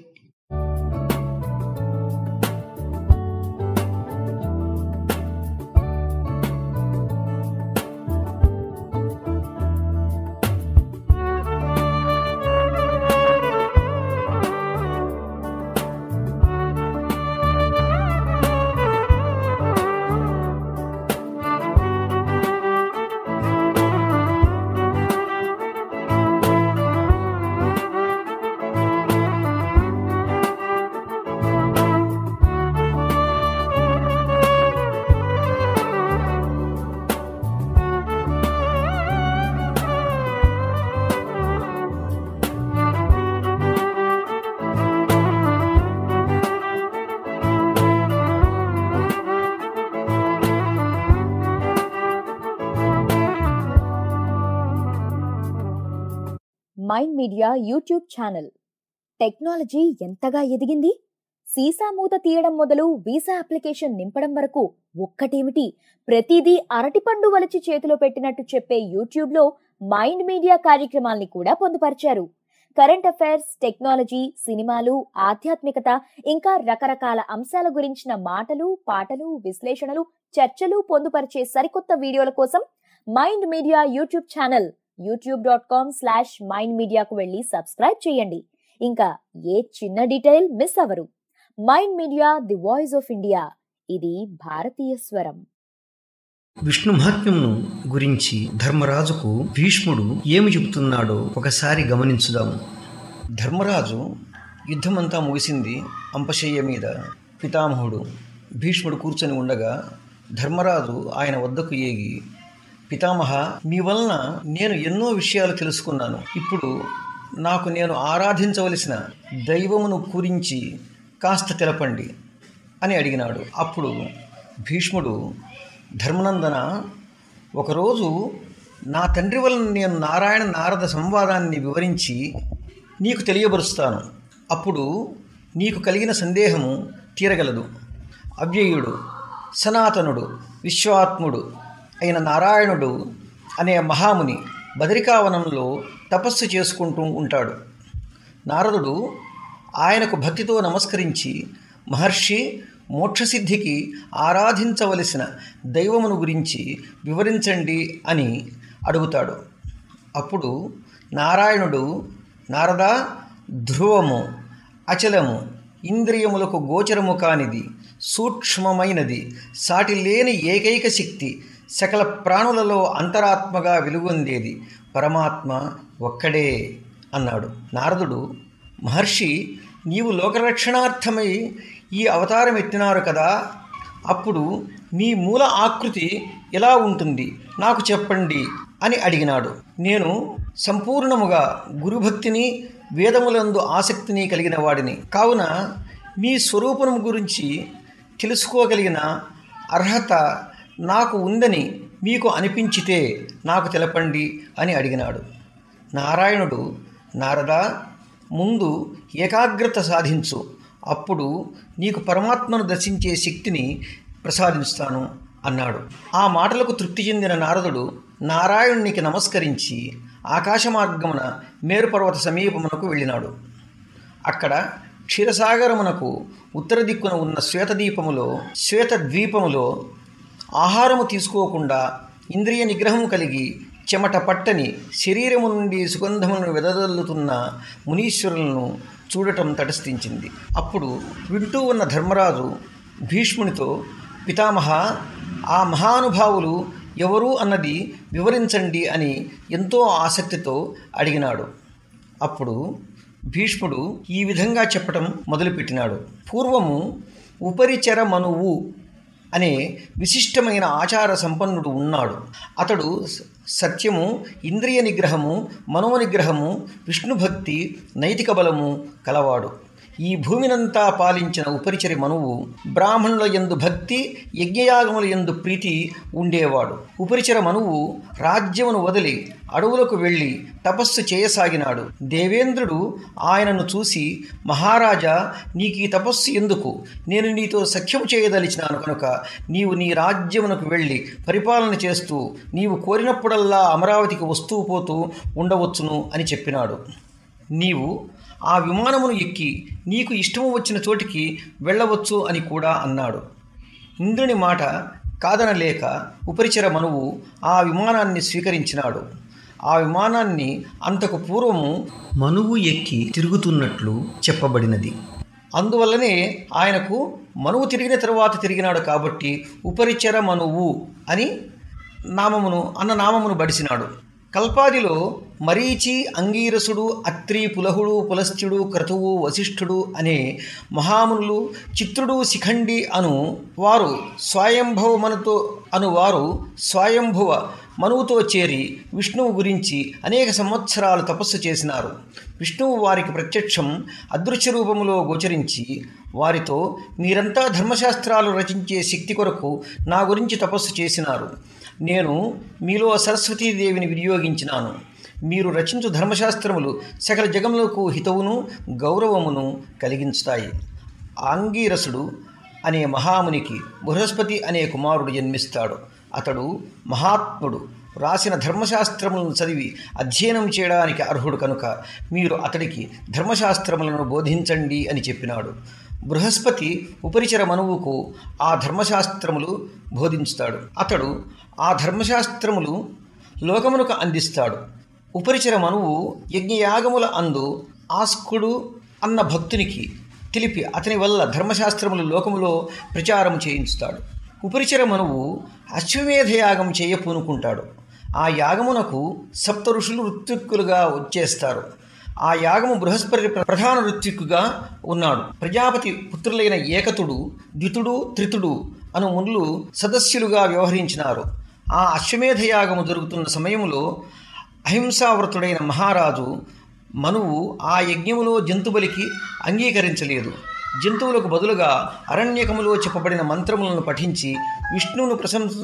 S7: Mind Media YouTube channel. Technology ఎంతగా ఎదిగింది? సీసా మూత తీయడం మొదలు వీసా అప్లికేషన్ నింపడం వరకు ఒక్కటేమిటి, ప్రతిదీ అరటిపండు వలిచి చేతిలో పెట్టినట్టు చెప్పే యూట్యూబ్ లో మైండ్ మీడియా కార్యక్రమాల్ని కూడా పొందుపరిచారు. కరెంట్ అఫైర్స్, టెక్నాలజీ, సినిమాలు, ఆధ్యాత్మికత, ఇంకా రకరకాల అంశాల గురించిన మాటలు, పాటలు, విశ్లేషణలు, చర్చలు పొందుపరిచే సరికొత్త వీడియోల కోసం Mind Media YouTube channel YouTube dot com slash mind మీడియాకు వెళ్ళి సబ్స్క్రైబ్ చేయండి. ఇంకా ఏ చిన్న డీటెయిల్ మిస్ అవరు. Mind Media, the voice of India. ఇది భారతీయ స్వరం.
S3: విష్ణు మహాత్మ్యమును గురించి ధర్మరాజుకు భీష్ముడు ఏమి చెబుతున్నాడో ఒకసారి గమనించుదాము. ధర్మరాజు యుద్ధమంతా ముగిసింది. అంపశయ్య మీద పితామహుడు భీష్ముడు కూర్చొని ఉండగా ధర్మరాజు ఆయన వద్దకు ఏగి, పితామహ, మీ వలన నేను ఎన్నో విషయాలు తెలుసుకున్నాను. ఇప్పుడు నాకు నేను ఆరాధించవలసిన దైవమును గురించి కాస్త తెలపండి అని అడిగినాడు. అప్పుడు భీష్ముడు, ధర్మనందన, ఒకరోజు నా తండ్రి వలన నేను నారాయణ నారద సంవాదాన్ని వివరించి నీకు తెలియబరుస్తాను. అప్పుడు నీకు కలిగిన సందేహము తీరగలదు. అవ్యయుడు, సనాతనుడు, విశ్వాత్ముడు అయిన నారాయణుడు అనే మహాముని బదరికావనంలో తపస్సు చేసుకుంటూ ఉంటాడు. నారదుడు ఆయనకు భక్తితో నమస్కరించి, మహర్షి, మోక్షసిద్ధికి ఆరాధించవలసిన దైవమును గురించి వివరించండి అని అడుగుతాడు. అప్పుడు నారాయణుడు, నారద, ధ్రువము, అచలము, ఇంద్రియములకు గోచరము కానిది, సూక్ష్మమైనది, సాటి లేని ఏకైక శక్తి, సకల ప్రాణులలో అంతరాత్మగా వెలుగొందేది పరమాత్మ ఒక్కడే అన్నాడు. నారదుడు, మహర్షి, నీవు లోకరక్షణార్థమై ఈ అవతారం ఎత్తినారు కదా, అప్పుడు మీ మూల ఆకృతి ఎలా ఉంటుంది నాకు చెప్పండి అని అడిగినాడు. నేను సంపూర్ణముగా గురుభక్తిని, వేదములందు ఆసక్తిని కలిగిన వాడిని కావున మీ స్వరూపం గురించి తెలుసుకోగలిగిన అర్హత నాకు ఉందని మీకు అనిపించితే నాకు తెలపండి అని అడిగినాడు. నారాయణుడు, నారదా, ముందు ఏకాగ్రత సాధించు, అప్పుడు నీకు పరమాత్మను దర్శించే శక్తిని ప్రసాదిస్తాను అన్నాడు. ఆ మాటలకు తృప్తి చెందిన నారదుడు నారాయణునికి నమస్కరించి ఆకాశ మార్గమున మేరుపర్వత సమీపమునకు వెళ్ళినాడు. అక్కడ క్షీరసాగరమునకు ఉత్తర దిక్కున ఉన్న శ్వేతదీపములో శ్వేత ద్వీపములో ఆహారము తీసుకోకుండా ఇంద్రియ నిగ్రహం కలిగి చెమట పట్టని శరీరము నుండి సుగంధములను వెదజల్లుతున్న మునీశ్వరులను చూడటం తటస్థించింది. అప్పుడు వింటూ ఉన్న ధర్మరాజు భీష్మునితో, పితామహ, ఆ మహానుభావులు ఎవరు అన్నది వివరించండి అని ఎంతో ఆసక్తితో అడిగినాడు. అప్పుడు భీష్ముడు ఈ విధంగా చెప్పటం మొదలుపెట్టినాడు. పూర్వము ఉపరిచర మనువు అనే విశిష్టమైన ఆచార సంపన్నుడు ఉన్నాడు. అతడు సత్యము, ఇంద్రియ నిగ్రహము, మనోనిగ్రహము, విష్ణుభక్తి, నైతిక బలము కలవాడు. ఈ భూమినంతా పాలించిన ఉపరిచరి మనువు బ్రాహ్మణుల యందు భక్తి, యజ్ఞయాగముల యందు ప్రీతి ఉండేవాడు. ఉపరిచర మనువు రాజ్యమును వదిలి అడవులకు వెళ్ళి తపస్సు చేయసాగినాడు. దేవేంద్రుడు ఆయనను చూసి, మహారాజా, నీకు ఈ తపస్సు ఎందుకు? నేను నీతో సఖ్యము చేయదలిచినాను కనుక నీవు నీ రాజ్యమునకు వెళ్ళి పరిపాలన చేస్తూ నీవు కోరినప్పుడల్లా అమరావతికి వస్తూ పోతూ ఉండవచ్చును అని చెప్పినాడు. నీవు ఆ విమానమును ఎక్కి నీకు ఇష్టము వచ్చిన చోటికి వెళ్ళవచ్చు అని కూడా అన్నాడు. ఇంద్రుని మాట కాదనలేక ఉపరిచర మనువు ఆ విమానాన్ని స్వీకరించినాడు. ఆ విమానాన్ని అంతకు పూర్వము మనువు ఎక్కి తిరుగుతున్నట్లు చెప్పబడినది. అందువల్లనే ఆయనకు మనువు తిరిగిన తరువాత తిరిగినాడు కాబట్టి ఉపరిచర మనువు అని నామమును అన్న నామమును బడిసినాడు. కల్పాదిలో మరీచి, అంగీరసుడు, అత్రి, పులహుడు, పులస్త్యుడు, క్రతువు, వశిష్ఠుడు అనే మహామునులు, చిత్రుడు, శిఖండి అను వారు స్వయంభవ మనుతో అను వారు స్వయంభువ మనువుతో చేరి విష్ణువు గురించి అనేక సంవత్సరాలు తపస్సు చేసినారు. విష్ణువు వారికి ప్రత్యక్షం అదృశ్య రూపములో గోచరించి వారితో, మీరంతా ధర్మశాస్త్రాలు రచించే శక్తి కొరకు నా గురించి తపస్సు చేసినారు. నేను మీలో సరస్వతీదేవిని వినియోగించినాను. మీరు రచించు ధర్మశాస్త్రములు సకల జగములకు హితవును గౌరవమును కలిగించుతాయి. ఆంగీరసుడు అనే మహామునికి బృహస్పతి అనే కుమారుడు జన్మిస్తాడు. అతడు మహాత్ముడు. రాసిన ధర్మశాస్త్రములను చదివి అధ్యయనం చేయడానికి అర్హుడు కనుక మీరు అతడికి ధర్మశాస్త్రములను బోధించండి అని చెప్పినాడు. బృహస్పతి ఉపరిచర మనువుకు ఆ ధర్మశాస్త్రములు బోధించుతాడు. అతడు ఆ ధర్మశాస్త్రములు లోకమునకు అందిస్తాడు. ఉపరిచర మనువు యజ్ఞయాగముల అందు ఆస్కుడు అన్న భక్తునికి తెలిపి అతని వల్ల ధర్మశాస్త్రములు లోకములో ప్రచారం చేయించుతాడు. ఉపరిచర మనువు అశ్వమేధ యాగం చేయ పూనుకుంటాడు. ఆ యాగమునకు సప్త ఋషులు ఋత్విక్కులుగా వచ్చేస్తారు. ఆ యాగము బృహస్పతి ప్రధాన ఋత్విక్కుగా ఉన్నాడు. ప్రజాపతి పుత్రులైన ఏకతుడు, ద్వితుడు, త్రితుడు అను మునులు సదస్యులుగా వ్యవహరించినారు. ఆ అశ్వమేధ యాగము జరుగుతున్న సమయంలో అహింసావ్రతుడైన మహారాజు మనువు ఆ యజ్ఞములో జంతుబలికి అంగీకరించలేదు. జంతువులకు బదులుగా అరణ్యకములో చెప్పబడిన మంత్రములను పఠించి విష్ణువును ప్రశంస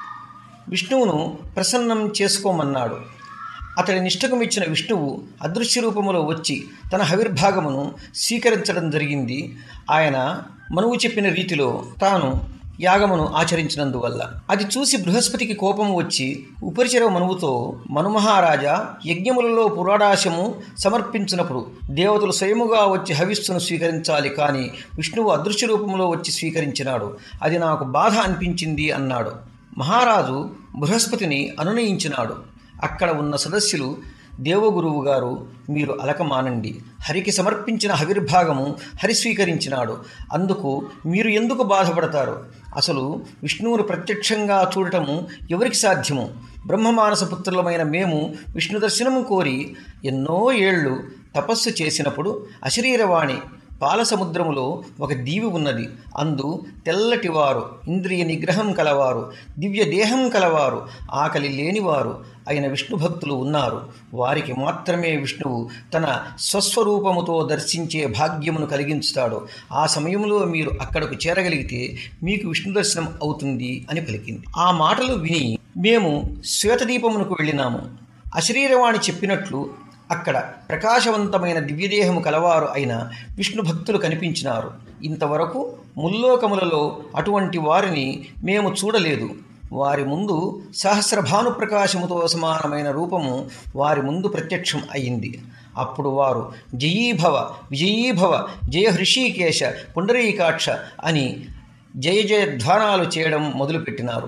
S3: విష్ణువును ప్రసన్నం చేసుకోమన్నాడు. అతడి నిష్టకు మెచ్చిన విష్ణువు అదృశ్య రూపములో వచ్చి తన హవిర్భాగమును స్వీకరించడం జరిగింది. ఆయన మనువు చెప్పిన రీతిలో తాను యాగమును ఆచరించినందువల్ల. అది చూసి బృహస్పతికి కోపం వచ్చి ఉపరిచర మనువుతో, మనుమహారాజా, యజ్ఞములలో పురాడాశము సమర్పించినప్పుడు దేవతలు స్వయముగా వచ్చి హవిస్సును స్వీకరించాలి, కానీ విష్ణువు అదృశ్య రూపంలో వచ్చి స్వీకరించినాడు. అది నాకు బాధ అనిపించింది అన్నాడు. మహారాజు బృహస్పతిని అనునయించినాడు. అక్కడ ఉన్న సదస్యులు, దేవగురువు గారు, మీరు అలక మానండి. హరికి సమర్పించిన హవిర్భాగము హరి స్వీకరించినాడు. అందుకు మీరు ఎందుకు బాధపడతారు? అసలు విష్ణువును ప్రత్యక్షంగా చూడటము ఎవరికి సాధ్యము? బ్రహ్మమానస పుత్రులమైన మేము విష్ణు దర్శనము కోరి ఎన్నో ఏళ్ళు తపస్సు చేసినప్పుడు అశరీరవాణి పాలసముద్రములో ఒక దీవి ఉన్నది. అందు తెల్లటివారు, ఇంద్రియ నిగ్రహం కలవారు, దివ్య దేహం కలవారు, ఆకలి లేనివారు అయిన విష్ణు భక్తులు ఉన్నారు. వారికి మాత్రమే విష్ణువు తన స్వస్వరూపముతో దర్శించే భాగ్యమును కలిగించుతాడు. ఆ సమయంలో మీరు అక్కడకు చేరగలిగితే మీకు విష్ణు దర్శనం అవుతుంది అని పలికింది. ఆ మాటలు విని మేము శ్వేతదీపమునకు వెళ్ళినాము. అశరీరవాణి చెప్పినట్లు అక్కడ ప్రకాశవంతమైన దివ్యదేహము కలవారు అయిన విష్ణు భక్తులు కనిపించినారు. ఇంతవరకు ముల్లోకములలో అటువంటి వారిని మేము చూడలేదు. వారి ముందు సహస్రభాను ప్రకాశముతో సమానమైన రూపము వారి ముందు ప్రత్యక్షం అయింది. అప్పుడు వారు జయీభవ విజయీభవ జయ హృషీకేశ పుండరీకాక్ష అని జయ జయధ్వానాలు చేయడం మొదలుపెట్టినారు.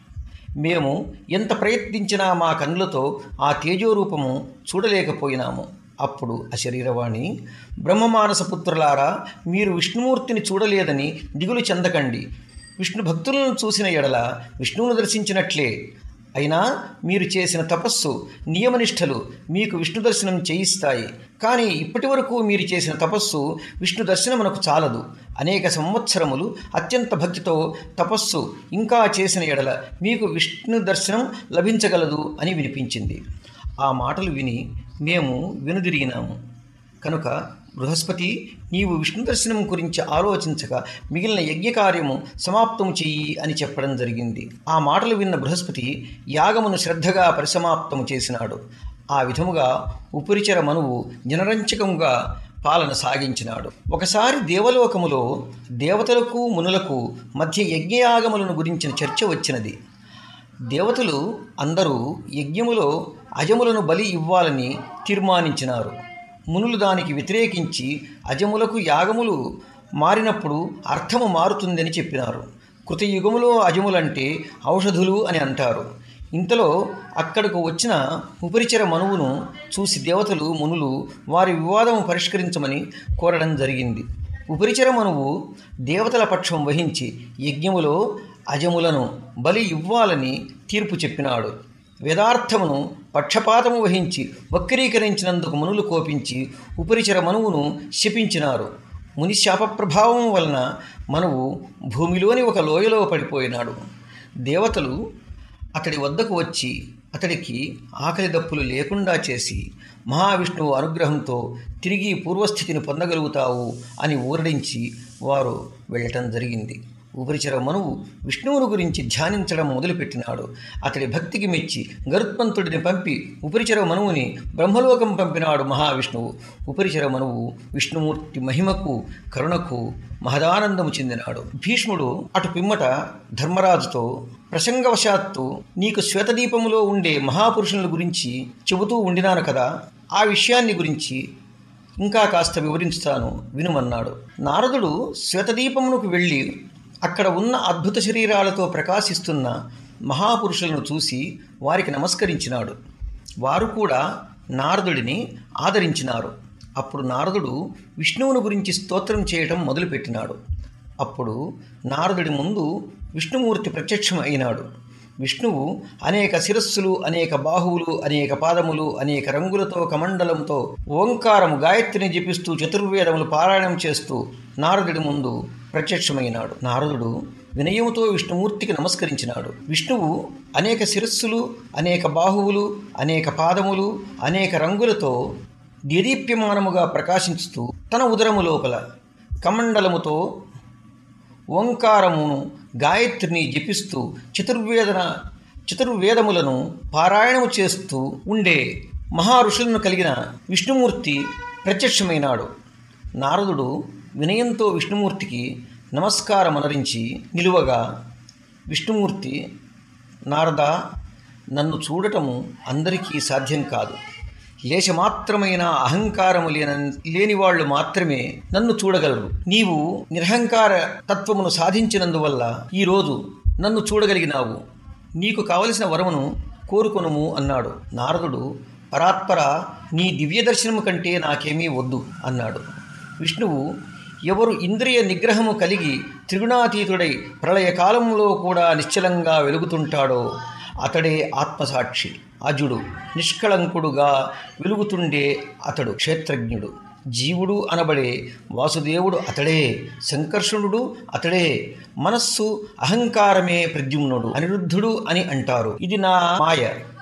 S3: మేము ఎంత ప్రయత్నించినా మా కన్నులతో ఆ తేజోరూపము చూడలేకపోయినాము. అప్పుడు అశరీరవాణి, బ్రహ్మమానస పుత్రులారా, మీరు విష్ణుమూర్తిని చూడలేదని దిగులు చెందకండి. విష్ణు భక్తులను చూసిన ఎడల విష్ణువును దర్శించినట్లే. అయినా మీరు చేసిన తపస్సు నియమనిష్టలు మీకు విష్ణు దర్శనం చేయిస్తాయి. కానీ ఇప్పటి వరకు మీరు చేసిన తపస్సు విష్ణు దర్శనమునకు చాలదు. అనేక సంవత్సరములు అత్యంత భక్తితో తపస్సు ఇంకా చేసిన ఎడల మీకు విష్ణు దర్శనం లభించగలదు అని వినిపించింది. ఆ మాటలు విని మేము వెనుదిరిగినాము. కనుక బృహస్పతి, నీవు విష్ణు దర్శనం గురించి ఆలోచించక మిగిలిన యజ్ఞకార్యము సమాప్తము చెయ్యి అని చెప్పడం జరిగింది. ఆ మాటలు విన్న బృహస్పతి యాగమును శ్రద్ధగా పరిసమాప్తము చేసినాడు. ఆ విధముగా ఉపరిచర మనువు జనరంచకంగా పాలన సాగించినాడు. ఒకసారి దేవలోకములో దేవతలకు మునులకు మధ్య యజ్ఞయాగములను గురించిన చర్చ వచ్చినది. దేవతలు అందరూ యజ్ఞములో అజములను బలి ఇవ్వాలని తీర్మానించినారు. మునులు దానికి వ్యతిరేకించి అజములకు యాగములు మారినప్పుడు అర్థము మారుతుందని చెప్పినారు. కృతయుగములో అజములంటే ఔషధులు అని అంటారు. ఇంతలో అక్కడకు వచ్చిన ఉపరిచర మనువును చూసి దేవతలు మునులు వారి వివాదము పరిష్కరించమని కోరడం జరిగింది. ఉపరిచర మనువు దేవతల పక్షం వహించి యజ్ఞములో అజములను బలి ఇవ్వాలని తీర్పు చెప్పినాడు. వేదార్థమును పక్షపాతము వహించి వక్రీకరించినందుకు మునులు కోపించి ఉపరిచర మనువును శపించినారు. ముని శాప ప్రభావం వలన మనువు భూమిలోని ఒక లోయలో పడిపోయినాడు. దేవతలు అతడి వద్దకు వచ్చి అతడికి ఆకలి దప్పులు లేకుండా చేసి మహావిష్ణువు అనుగ్రహంతో తిరిగి పూర్వస్థితిని పొందగలుగుతావు అని ఊరడించి వారు వెళ్ళటం జరిగింది. ఉపరిచర మనువు విష్ణువుని గురించి ధ్యానించడం మొదలుపెట్టినాడు. అతడి భక్తికి మెచ్చి గరుత్మంతుడిని పంపి ఉపరిచర మనువుని బ్రహ్మలోకం పంపినాడు మహావిష్ణువు. ఉపరిచర మనువు విష్ణుమూర్తి మహిమకు కరుణకు మహదానందము చెందినాడు. భీష్ముడు అటు పిమ్మట ధర్మరాజుతో, ప్రసంగవశాత్తు నీకు శ్వేతదీపములో ఉండే మహాపురుషుల గురించి చెబుతూ ఉండినాను కదా, ఆ విషయాన్ని గురించి ఇంకా కాస్త వివరించుతాను వినుమన్నాడు. నారదుడు శ్వేతదీపమునకు వెళ్ళి అక్కడ ఉన్న అద్భుత శరీరాలతో ప్రకాశిస్తున్న మహాపురుషులను చూసి వారికి నమస్కరించినాడు. వారు కూడా నారదుడిని ఆదరించినారు. అప్పుడు నారదుడు విష్ణువుని గురించి స్తోత్రం చేయటం మొదలుపెట్టినాడు. అప్పుడు నారదుడి ముందు విష్ణుమూర్తి ప్రత్యక్షం అయినాడు. విష్ణువు అనేక శిరస్సులు, అనేక బాహువులు, అనేక పాదములు, అనేక రంగులతో కమండలంతో ఓంకారము గాయత్రిని జపిస్తూ చతుర్వేదములు పారాయణం చేస్తూ నారదుడి ముందు ప్రత్యక్షమైనాడు. నారదుడు వినయముతో విష్ణుమూర్తికి నమస్కరించినాడు. విష్ణువు అనేక శిరస్సులు, అనేక బాహువులు, అనేక పాదములు, అనేక రంగులతో దేదీప్యమానముగా ప్రకాశిస్తూ తన ఉదరము లోపల కమండలముతో ఓంకారమును గాయత్రిని జపిస్తూ చతుర్వేదన చతుర్వేదములను పారాయణము చేస్తూ ఉండే మహారుషులను కలిగిన విష్ణుమూర్తి ప్రత్యక్షమైనాడు. నారదుడు వినయంతో విష్ణుమూర్తికి నమస్కారమనరించి నిలువగా విష్ణుమూర్తి, నారద, నన్ను చూడటము అందరికీ సాధ్యం కాదు. లేశమాత్రమైన అహంకారము లేన లేనివాళ్లు మాత్రమే నన్ను చూడగలరు. నీవు నిరహంకార తత్వమును సాధించినందువల్ల ఈరోజు నన్ను చూడగలిగినావు. నీకు కావలసిన వరమును కోరుకొనుము అన్నాడు. నారదుడు, పరాత్పర, నీ దివ్య దర్శనము కంటే నాకేమీ వద్దు అన్నాడు. విష్ణువు, ఎవరు ఇంద్రియ నిగ్రహము కలిగి త్రిగుణాతీతుడై ప్రళయకాలంలో కూడా నిశ్చలంగా వెలుగుతుంటాడో అతడే ఆత్మసాక్షి, అజుడు, నిష్కళంకుడుగా వెలుగుతుండే అతడు క్షేత్రజ్ఞుడు. జీవుడు అనబడే వాసుదేవుడు అతడే, సంకర్షణుడు అతడే. మనస్సు అహంకారమే ప్రద్యుమ్నుడు, అనిరుద్ధుడు అని అంటారు. ఇది నా మాయ.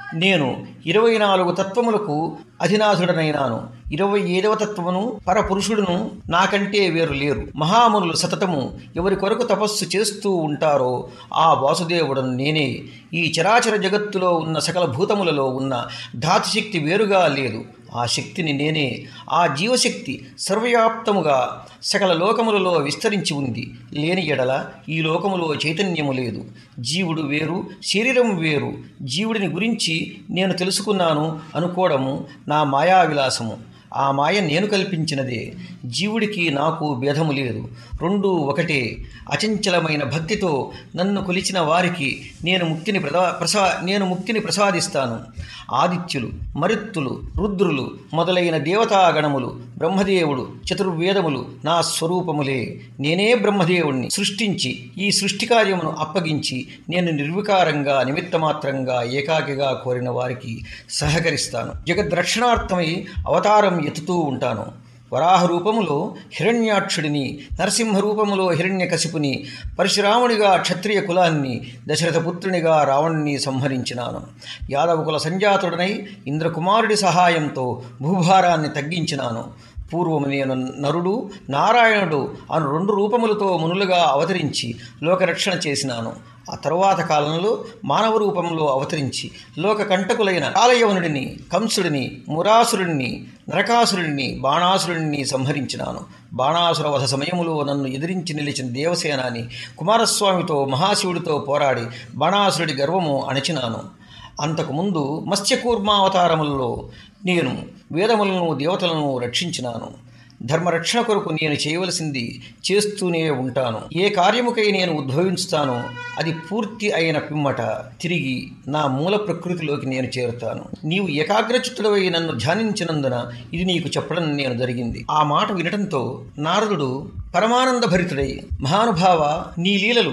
S3: నేను ఇరవై నాలుగు తత్వములకు అధినాథుడనైనాను. ఇరవై ఐదవ తత్వమును పరపురుషుడును నాకంటే వేరు లేరు. మహామునులు సతతము ఎవరి కొరకు తపస్సు చేస్తూ ఉంటారో ఆ వాసుదేవుడను నేనే. ఈ చరాచర జగత్తులో ఉన్న సకల భూతములలో ఉన్న ధాతుశక్తి వేరుగా లేదు. ఆ శక్తిని నేనే. ఆ జీవశక్తి సర్వవ్యాప్తముగా సకల లోకములలో విస్తరించి ఉంది. లేని ఎడల ఈ లోకములో చైతన్యము లేదు. జీవుడు వేరు, శరీరం వేరు. జీవుడిని గురించి నేను తెలుసుకున్నాను అనుకోవడము నా మాయా విలాసము. ఆ మాయ నేను కల్పించినదే. జీవుడికి నాకు భేదము లేదు, రెండూ ఒకటే. అచంచలమైన భక్తితో నన్ను కొలిచిన వారికి నేను ముక్తిని ప్రసా ప్రసా నేను ముక్తిని ప్రసాదిస్తాను. ఆదిత్యులు, మరుత్తులు, రుద్రులు మొదలైన దేవతాగణములు, బ్రహ్మదేవుడు, చతుర్వేదములు నా స్వరూపములే. నేనే బ్రహ్మదేవుణ్ణి సృష్టించి ఈ సృష్టి కార్యమును అప్పగించి నేను నిర్వికారంగా నిమిత్తమాత్రంగా ఏకాకిగా కోరిన వారికి సహకరిస్తాను. జగద్రక్షణార్థమై అవతారం ఎత్తుతూ ఉంటాను. వరాహ రూపములో హిరణ్యాక్షుడిని, నరసింహ రూపములో హిరణ్యకశిపుని, పరశురామునిగా క్షత్రియ కులాన్ని, దశరథపుత్రునిగా రావణుని సంహరించినాను. యాదవకుల సంజాతుడనై ఇంద్రకుమారుడి సహాయంతో భూభారాన్ని తగ్గించినాను. పూర్వము నేను నరుడు, నారాయణుడు అను రెండు రూపములతో మునులుగా అవతరించి లోకరక్షణ చేసినాను. ఆ తరువాత కాలంలో మానవ రూపంలో అవతరించి లోక కంటకులైన కాలయవనుడిని, కంసుడిని, మురాసురుడిని, నరకాసురుడిని, బాణాసురుడిని సంహరించినాను. బాణాసుర వధ సమయములో నన్ను ఎదిరించి నిలిచిన దేవసేనాని కుమారస్వామితో మహాశివుడితో పోరాడి బాణాసురుడి గర్వము అణచినాను. అంతకుముందు మత్స్యకూర్మావతారములలో నేను వేదములను, దేవతలను రక్షించినాను. ధర్మరక్షణ కొరకు నేను చేయవలసింది చేస్తూనే ఉంటాను. ఏ కార్యముకై నేను ఉద్భవించుతానో అది పూర్తి అయిన పిమ్మట తిరిగి నా మూల ప్రకృతిలోకి నేను చేరుతాను. నీవు ఏకాగ్రచిత్తుడవై నన్ను ధ్యానించినందున ఇది నీకు చెప్పడం నేను జరిగింది. ఆ మాట వినటంతో నారదుడు పరమానంద భరితుడై, మహానుభావ, నీ లీలలు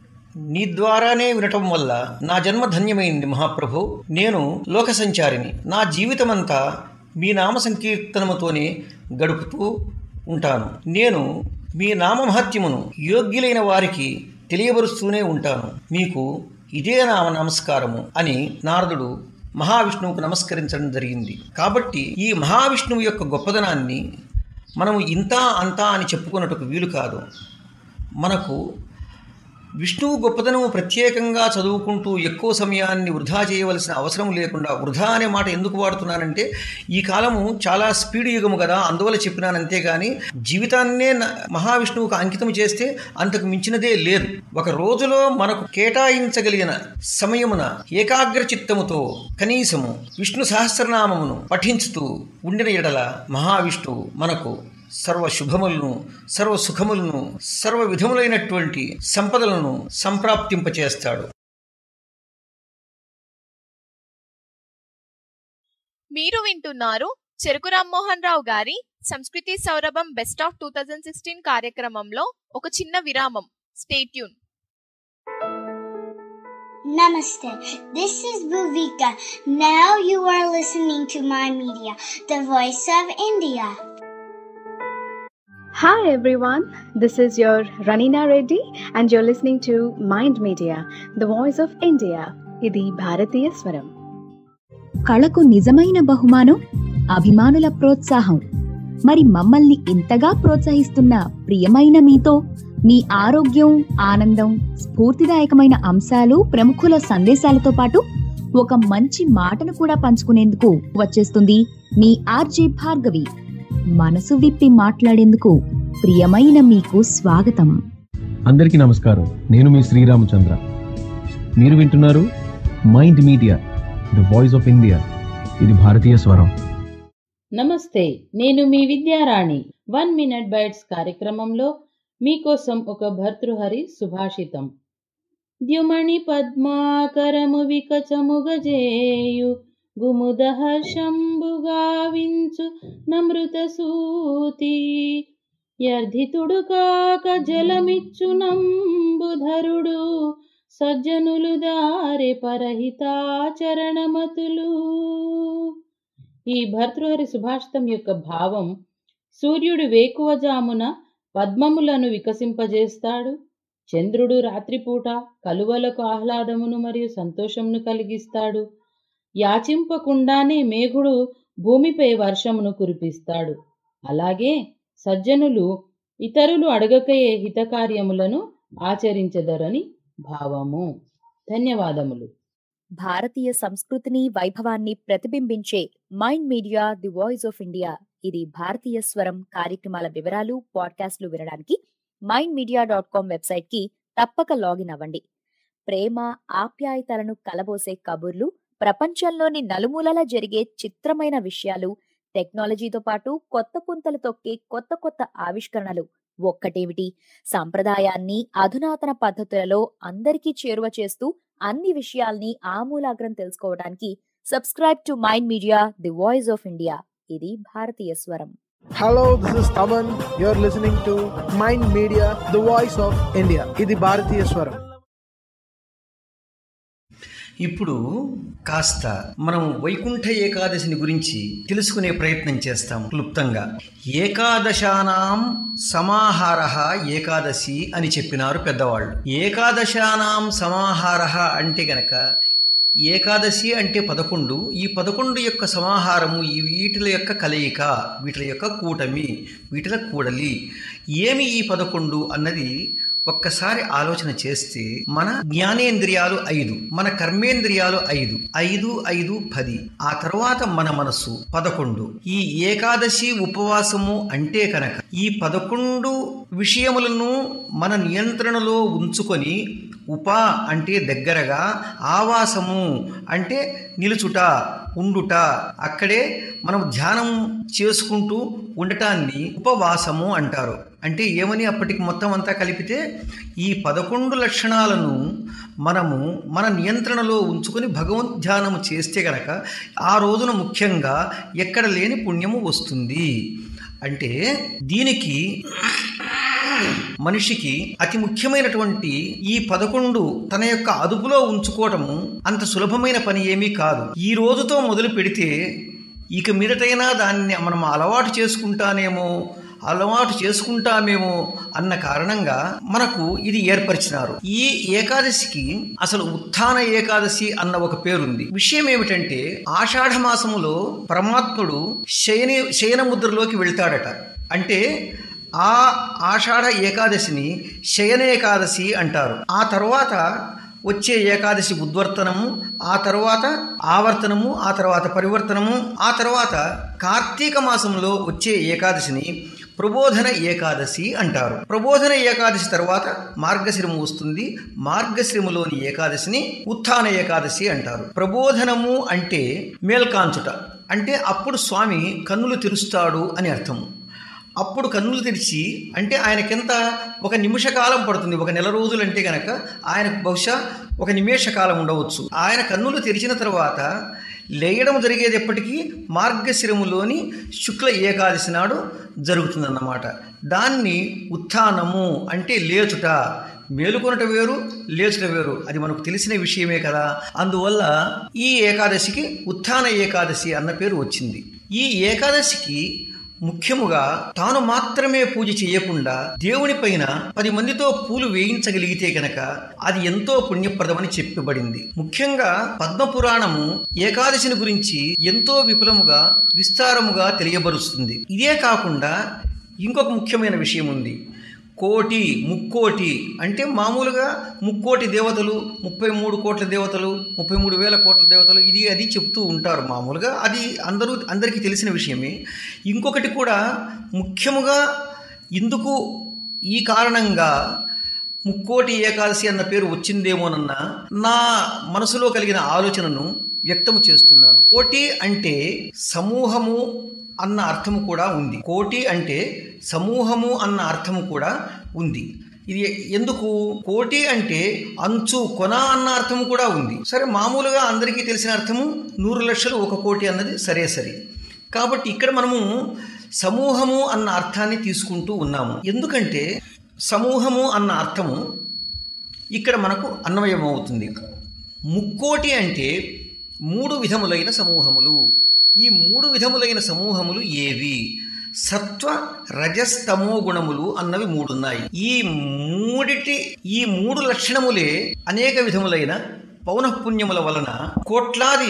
S3: నీ ద్వారానే వినటం వల్ల నా జన్మ ధన్యమైంది మహాప్రభు. నేను లోక సంచారిని. నా జీవితమంతా మీ నామ సంకీర్తనముతోనే గడుపుతూ ఉంటాను. నేను మీ నామమహత్యమును యోగ్యులైన వారికి తెలియబరుస్తూనే ఉంటాను. మీకు ఇదే నామ నమస్కారము అని నారదుడు మహావిష్ణువుకు నమస్కరించడం జరిగింది. కాబట్టి ఈ మహావిష్ణువు యొక్క గొప్పదనాన్ని మనము ఇంత అంతా అని చెప్పుకున్నట్టుకు వీలు కాదు. మనకు విష్ణువు గొప్పదనము ప్రత్యేకంగా చదువుకుంటూ ఎక్కువ సమయాన్ని వృధా చేయవలసిన అవసరం లేకుండా, వృధా అనే మాట ఎందుకు వాడుతున్నానంటే ఈ కాలము చాలా స్పీడ్ యుగము కదా, అందువల్ల చెప్పినాను. అంతేగాని జీవితాన్నే మహావిష్ణువుకు అంకితం చేస్తే అంతకు మించినదే లేదు. ఒక రోజులో మనకు కేటాయించగలిగిన సమయమున ఏకాగ్ర చిత్తముతో కనీసము విష్ణు సహస్రనామమును పఠించుతూ ఉండిన ఎడల మహావిష్ణువు మనకు సర్వ శుభములను, సర్వ సుఖములను, సర్వ విధములైనటువంటి సంపదలను సంప్రాప్తింపచేస్తాడు.
S2: మీరు వింటున్నారు చెరుకు రామ్మోహన్ రావు గారి సంస్కృతి సౌరభం best of two thousand sixteen కార్యక్రమంలో ఒక చిన్న విరామం. Stay tune.
S8: Namaste. This is Bhuvika. Now you are listening to My Media, the voice of India.
S9: Hi everyone, this is your Ranina Reddy and you're listening to Mind Media, the voice of India. ఇది భారతీయ స్వరం.
S7: కళకు నిజమైన బహుమానం అభిమానుల ప్రోత్సాహం. మరి మమ్మల్ని ఇంతగా ప్రోత్సహిస్తున్న ప్రియమైన మీతో మీ ఆరోగ్యం, ఆనందం, స్ఫూర్తిదాయకమైన అంశాలు, ప్రముఖుల సందేశాలతో పాటు ఒక మంచి మాటను కూడా పంచుకునేందుకు వచ్చేస్తుంది మీ ఆర్జే భార్గవి. మనసు విప్పి మాట్లాడేందుకు ప్రియమైన మీకు స్వాగతం.
S10: అందరికీ నమస్కారం. నేను మీ శ్రీరామచంద్ర. మీరు వింటున్నారు Mind Media, the voice of India. ఇది భారతీయ స్వరం.
S11: నమస్తే, నేను మీ విద్యారాణి. వన్ మినిట్ బైట్స్ కార్యక్రమంలో మీకోసం ఒక భర్తృహరి సుభాషితం. ద్యుమణి పద్మాకరము వికచముగజేయు గుముదహర్షంబుగావించు నమృత సూతి యర్ధితుడు కాక జలమిచ్చు నంబుధరుడు సజ్జనులు దారె పరహితాచరణమతులు. ఈ భర్తృహరి సుభాషితం యొక్క భావం, సూర్యుడు వేకువజామున పద్మములను వికసింపజేస్తాడు. చంద్రుడు రాత్రిపూట కలువలకు ఆహ్లాదమును మరియు సంతోషమును కలిగిస్తాడు. యాచింపకుండానే మేఘుడు భూమిపై వర్షమును కురిపిస్తాడు. అలాగే సజ్జనులు ఇతరులు అడగకయే హితకార్యములను ఆచరించెదరని భావము. ధన్యవాదములు.
S7: భారతీయ సంస్కృతిని వైభవాన్ని ప్రతిబింబించే Mind Media the voice of India. ఇది భారతీయ స్వరం కార్యక్రమాల వివరాలు, పాడ్కాస్ట్లు వినడానికి Mind Media dot com website కి తప్పక లాగిన్ అవ్వండి. ప్రేమ ఆప్యాయతలను కలబోసే కబుర్లు, ప్రపంచంలోని నలుమూలలా జరిగే చిత్రమైన విషయాలు, టెక్నాలజీతో పాటు కొత్త పుంతలు తొక్కే కొత్త కొత్త ఆవిష్కరణలు, ఒక్కటేమిటి సంప్రదాయాన్ని అధునాతన పద్ధతులలో అందరికీ చేరువ చేస్తూ అన్ని విషయాల్ని ఆమూలాగ్రం తెలుసుకోవడానికి subscribe to Mind Media the voice of India. ఇది భారతీయ స్వరం.
S12: Hello, this is Taman. You're listening to Mind Media, the voice of India. ఇది భారతీయ స్వరం.
S3: ఇప్పుడు కాస్త మనం వైకుంఠ ఏకాదశిని గురించి తెలుసుకునే ప్రయత్నం చేస్తాం క్లుప్తంగా. ఏకాదశానాం సమాహారః ఏకాదశి అని చెప్పినారు పెద్దవాళ్ళు. ఏకాదశానాం సమాహారః అంటే గనక ఏకాదశి అంటే పదకొండు, ఈ పదకొండు యొక్క సమాహారము, ఈ వీటిల యొక్క కలయిక, వీటిల యొక్క కూటమి, వీటిల కూడలి. ఏమి ఈ పదకొండు అన్నది ఒక్కసారి ఆలోచన చేస్తే మన జ్ఞానేంద్రియాలు ఐదు, మన కర్మేంద్రియాలు ఐదు, ఐదు ఐదు పది, ఆ తర్వాత మన మనస్సు పదకొండు. ఈ ఏకాదశి ఉపవాసము అంటే కనుక ఈ పదకొండు విషయములను మన నియంత్రణలో ఉంచుకొని, ఉప అంటే దగ్గరగా, ఆవాసము అంటే నిలుచుట, ఉండుట, అక్కడే మనం ధ్యానం చేసుకుంటూ ఉండటాన్ని ఉపవాసము అంటారు. అంటే ఏమని అప్పటికి మొత్తం అంతా కలిపితే ఈ పదకొండు లక్షణాలను మనము మన నియంత్రణలో ఉంచుకొని భగవద్ ధ్యానము చేస్తే గనక ఆ రోజున ముఖ్యంగా ఎక్కడ లేని పుణ్యము వస్తుంది. అంటే దీనికి మనిషికి అతి ముఖ్యమైనటువంటి ఈ పదకొండు తన యొక్క అదుపులో ఉంచుకోవటము అంత సులభమైన పని ఏమీ కాదు. ఈ రోజుతో మొదలు పెడితే ఇక మీదటైనా దాన్ని మనం అలవాటు చేసుకుంటానేమో అలవాటు చేసుకుంటామేమో అన్న కారణంగా మనకు ఇది ఏర్పరిచినారు. ఈ ఏకాదశికి అసలు ఉత్థాన ఏకాదశి అన్న ఒక పేరుంది. విషయం ఏమిటంటే ఆషాఢ మాసములో పరమాత్ముడు శయన శయన ముద్రలోకి వెళ్తాడట. అంటే ఆ ఆషాఢ ఏకాదశిని శయన ఏకాదశి అంటారు. ఆ తర్వాత వచ్చే ఏకాదశి ఉద్వర్తనము, ఆ తర్వాత ఆవర్తనము, ఆ తర్వాత పరివర్తనము, ఆ తర్వాత కార్తీక మాసంలో వచ్చే ఏకాదశిని ప్రబోధన ఏకాదశి అంటారు. ప్రబోధన ఏకాదశి తర్వాత మార్గశిరము వస్తుంది. మార్గశిరములోని ఏకాదశిని ఉత్థాన ఏకాదశి అంటారు. ప్రబోధనము అంటే మేల్కాంచుట, అంటే అప్పుడు స్వామి కన్నులు తెరుస్తాడు అని అర్థము. అప్పుడు కన్నులు తెరిచి అంటే ఆయనకెంత ఒక నిమిష కాలం పడుతుంది. ఒక నెల రోజులు అంటే గనక ఆయనకు బహుశా ఒక నిమేష కాలం ఉండవచ్చు. ఆయన కన్నులు తెరిచిన తర్వాత లేయడం జరిగేది ఎప్పటికీ మార్గశిరములోని శుక్ల ఏకాదశి నాడు జరుగుతుందన్నమాట. దాన్ని ఉత్థానము అంటే లేచుట. మేలుకొనట వేరు, లేచుట వేరు, అది మనకు తెలిసిన విషయమే కదా. అందువల్ల ఈ ఏకాదశికి ఉత్థాన ఏకాదశి అన్న పేరు వచ్చింది. ఈ ఏకాదశికి ముఖ్యముగా తాను మాత్రమే పూజ చేయకుండా దేవుని పైన పది మందితో పూలు వేయించగలిగితే గనక అది ఎంతో పుణ్యప్రదమని చెప్పబడింది. ముఖ్యంగా పద్మపురాణము ఏకాదశిని గురించి ఎంతో విపులముగా విస్తారముగా తెలియబరుస్తుంది. ఇదే కాకుండా ఇంకొక ముఖ్యమైన విషయం ఉంది. కోటి, ముక్కోటి అంటే మామూలుగా ముక్కోటి దేవతలు, ముప్పై మూడు కోట్ల దేవతలు, ముప్పై మూడు వేల కోట్ల దేవతలు, ఇది అది చెప్తూ ఉంటారు మామూలుగా. అది అందరూ అందరికీ తెలిసిన విషయమే. ఇంకొకటి కూడా ముఖ్యముగా ఇందుకు ఈ కారణంగా ముక్కోటి ఏకాదశి అన్న పేరు వచ్చిందేమోనన్న నా మనసులో కలిగిన ఆలోచనను వ్యక్తము చేస్తున్నాను. కోటి అంటే సమూహము అన్న అర్థము కూడా ఉంది. కోటి అంటే సమూహము అన్న అర్థము కూడా ఉంది. ఇది ఎందుకు? కోటి అంటే అంచు, కొన అన్న అర్థము కూడా ఉంది. సరే, మామూలుగా అందరికీ తెలిసిన అర్థము నూరు లక్షలు ఒక కోటి అన్నది సరే సరే. కాబట్టి ఇక్కడ మనము సమూహము అన్న అర్థాన్ని తీసుకుంటూ ఉన్నాము. ఎందుకంటే సమూహము అన్న అర్థము ఇక్కడ మనకు అన్వయమవుతుంది. ముక్కోటి అంటే మూడు విధములైన సమూహములు. ఈ మూడు విధములైన సమూహములు ఏవి? సత్వ, రజస్తమో గుణములు అన్నవి మూడున్నాయి. ఈ మూడిటి ఈ మూడు లక్షణములే అనేక విధములైన పౌనఃపుణ్యముల వలన కోట్లాది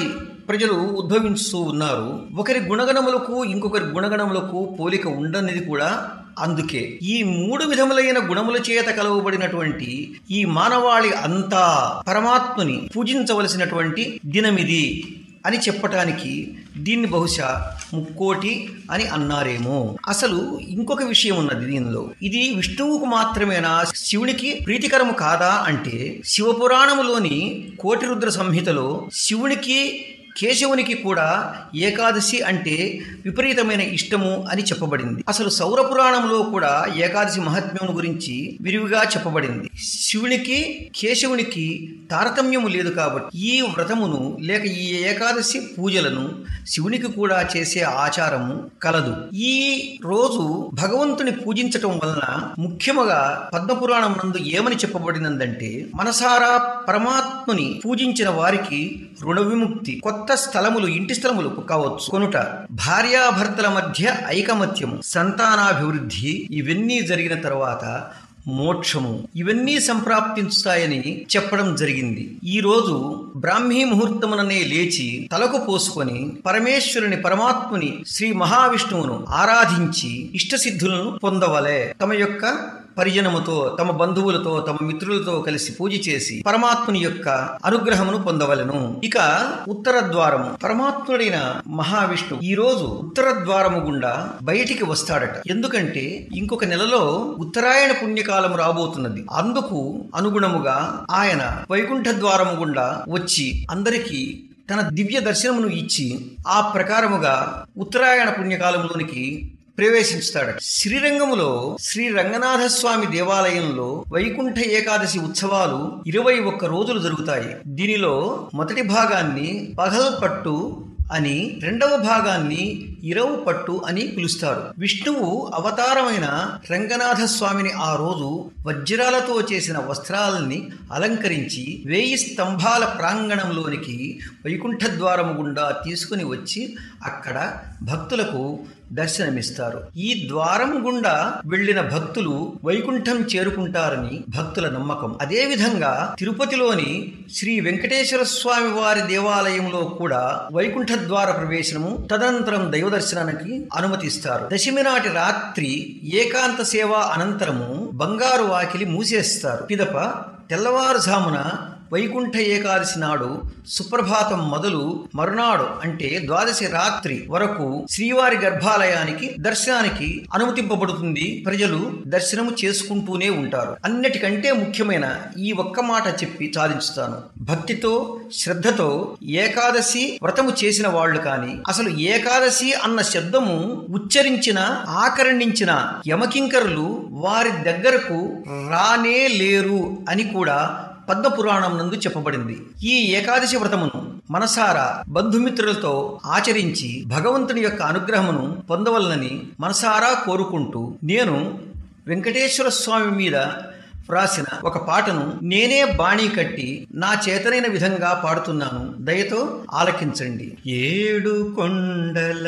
S3: ప్రజలు ఉద్భవిస్తూ ఉన్నారు. ఒకరి గుణగణములకు ఇంకొకరి గుణగణములకు పోలిక ఉండనిది కూడా అందుకే. ఈ మూడు విధములైన గుణముల చేత కలవబడినటువంటి ఈ మానవాళి అంతా పరమాత్మని పూజించవలసినటువంటి దినమిది అని చెప్పటానికి దీన్ని బహుశా ముక్కోటి అని అన్నారేమో. అసలు ఇంకొక విషయం ఉన్నది దీనిలో. ఇది విష్ణువుకు మాత్రమేనా, శివునికి ప్రీతికరము కాదా అంటే, శివపురాణములోని కోటి రుద్ర సంహితలో శివునికి కేశవునికి కూడా ఏకాదశి అంటే విపరీతమైన ఇష్టము అని చెప్పబడింది. అసలు సౌరపురాణంలో కూడా ఏకాదశి మహాత్మ్యం గురించి విరివిగా చెప్పబడింది. శివునికి కేశవునికి తారతమ్యము లేదు కాబట్టి ఈ వ్రతమును లేక ఈ ఏకాదశి పూజలను శివునికి కూడా చేసే ఆచారము కలదు. ఈ రోజు భగవంతుని పూజించటం వలన ముఖ్యముగా పద్మపురాణం నందు ఏమని చెప్పబడినందంటే, మనసారా పరమాత్మని పూజించిన వారికి రుణ విముక్తి, కొత్త స్థలములు ఇంటి స్థలములు కావచ్చు కొనుట, భార్యాభర్తల మధ్య ఐకమత్యము, సంతానాభివృద్ధి, ఇవన్నీ జరిగిన తర్వాత మోక్షము, ఇవన్నీ సంప్రాప్తిస్తాయని చెప్పడం జరిగింది. ఈ రోజు బ్రాహ్మీ ముహూర్తముననే లేచి తలకు పోసుకొని పరమేశ్వరుని పరమాత్ముని శ్రీ మహావిష్ణువును ఆరాధించి ఇష్టసిద్ధులను పొందవలే. తమ యొక్క పరిజనముతో, తమ బంధువులతో, తమ మిత్రులతో కలిసి పూజ చేసి పరమాత్ముని యొక్క అనుగ్రహమును పొందవలెను. ఇక ఉత్తర ద్వారము, పరమాత్ముడైన మహావిష్ణువు ఈ రోజు ఉత్తర ద్వారము గుండా బయటికి వస్తాడట. ఎందుకంటే ఇంకొక నెలలో ఉత్తరాయణ పుణ్యకాలం రాబోతున్నది. అందుకు అనుగుణముగా ఆయన వైకుంఠ ద్వారము గుండా వచ్చి అందరికీ తన దివ్య దర్శనమును ఇచ్చి ఆ ప్రకారముగా ఉత్తరాయణ పుణ్యకాలంలోనికి ప్రవేశించుతాడట. శ్రీరంగములో శ్రీ రంగనాథ స్వామి దేవాలయంలో వైకుంఠ ఏకాదశి ఉత్సవాలు ఇరవై ఒక్క రోజులు జరుగుతాయి. దీనిలో మొదటి భాగాన్ని పగల్పట్టు అని, రెండవ భాగాన్ని ఇరవు పట్టు అని పిలుస్తారు. విష్ణువు అవతారమైన రంగనాథ స్వామిని ఆ రోజు వజ్రాలతో చేసిన వస్త్రాలని అలంకరించి వేయి స్తంభాల ప్రాంగణంలోనికి వైకుంఠ ద్వారము గుండా తీసుకుని వచ్చి అక్కడ భక్తులకు దర్శనమిస్తారు. ఈ ద్వారం గుండా వెళ్లిన భక్తులు వైకుంఠం చేరుకుంటారని భక్తుల నమ్మకం. అదేవిధంగా తిరుపతిలోని శ్రీ వెంకటేశ్వర స్వామి వారి దేవాలయంలో కూడా వైకుంఠ ద్వార ప్రవేశనము, తదనంతరం దైవ దర్శనానికి అనుమతిస్తారు. దశమి నాటి రాత్రి ఏకాంత సేవ అనంతరము బంగారు వాకిలి మూసేస్తారు. పిదప తెల్లవారుజామున వైకుంఠ ఏకాదశి నాడు సుప్రభాతం మొదలు మరునాడు అంటే ద్వాదశి రాత్రి వరకు శ్రీవారి గర్భాలయానికి దర్శనానికి అనుమతింపబడుతుంది. ప్రజలు దర్శనము చేసుకుంటూనే ఉంటారు. అన్నిటికంటే ముఖ్యమైన ఈ ఒక్క మాట చెప్పి సాధించుతాను. భక్తితో శ్రద్ధతో ఏకాదశి వ్రతము చేసిన వాళ్ళు కానీ, అసలు ఏకాదశి అన్న శబ్దము ఉచ్చరించిన ఆకర్ణించిన యమకింకరులు వారి దగ్గరకు రానే లేరు అని కూడా పద్మపురాణం నందు చెప్పబడింది. ఈ ఏకాదశి వ్రతమును మనసారా బంధుమిత్రులతో ఆచరించి భగవంతుని యొక్క అనుగ్రహమును పొందవలనని మనసారా కోరుకుంటూ, నేను వెంకటేశ్వర స్వామి మీద వ్రాసిన ఒక పాటను నేనే బాణీ కట్టి నా చేతనైన విధంగా పాడుతున్నాను. దయతో ఆలకించండి. ఏడు కొండల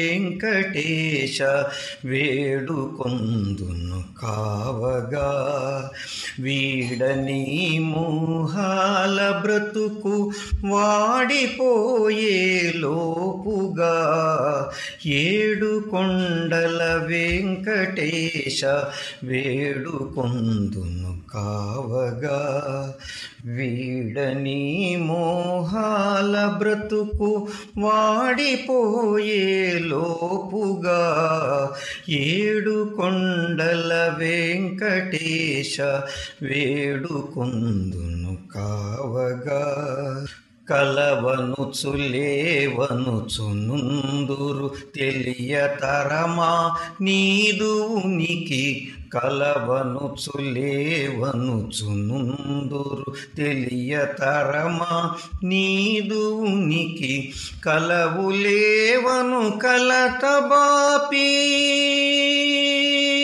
S3: వెంకటేశ వేడు కొందును కావగా, వీడని మోహాల బ్రతుకు వాడిపోయే లోపుగా, ఏడు కొండల వెంకటేశ వేడు కొందును కావగా, వీడని మోహాల బ్రతుకు వాడిపోయే లోపుగా, ఏడు కొండల వెంకటేశ వేడుకొందును కావగా, కలవనుచు లేవనుచు నుందురు తెలియతరమా నీదు ఉనికి, కలవనుచు లేవనుచు నుందురు తెలియతరమా నీదు ఉనికి, కలవు లేవను కలతబాపి,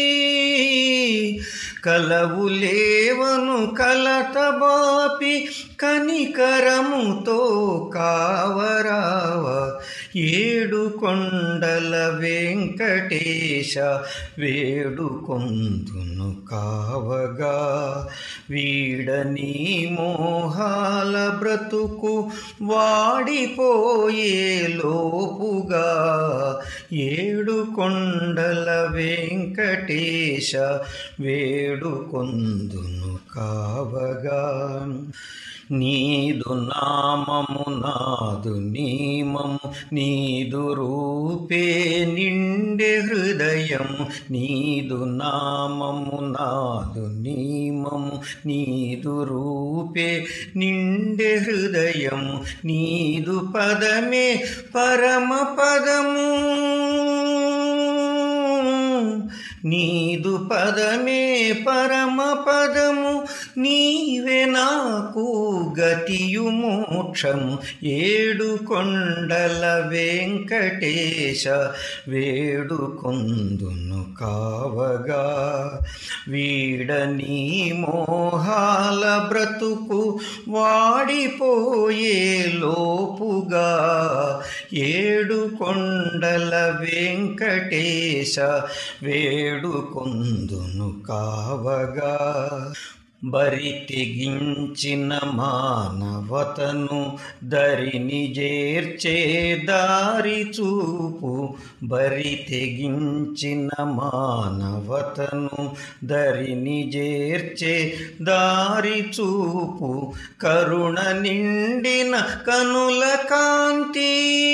S3: కలవు లేవను కలతబాపి కనికరముతో కావరావ ఏడు కొండల వెంకటేశ వేడుకొందును కావగా వీడని మోహాల బ్రతుకు వాడిపోయే లోపుగా ఏడు కొండల వెంకటేశ వేడుకొందును కావగా నీదు నామము నాదు నీమము నీదు రూపే నిండే హృదయం నీదు నామము నాదు నీమము నీదు రూపే నిండే హృదయం నీదు పదమే పరమ పదము నీదు పదమే పరమ పదము నీవే నాకు గతియు మోక్షము ఏడు కొండల వెంకటేశ వేడుకొందును కావగా వీడని మోహాల బ్రతుకు వాడిపోయే లోపుగా ఏడు కొండల వెంకటేశ వేడుకొందును కావగా బరి తెగించిన మానవతను దరిని చేర్చే దారి చూపు బరి తెగించిన మానవతను దరిని చేర్చే దారి చూపు కరుణ నిండిన కనుల కాంతి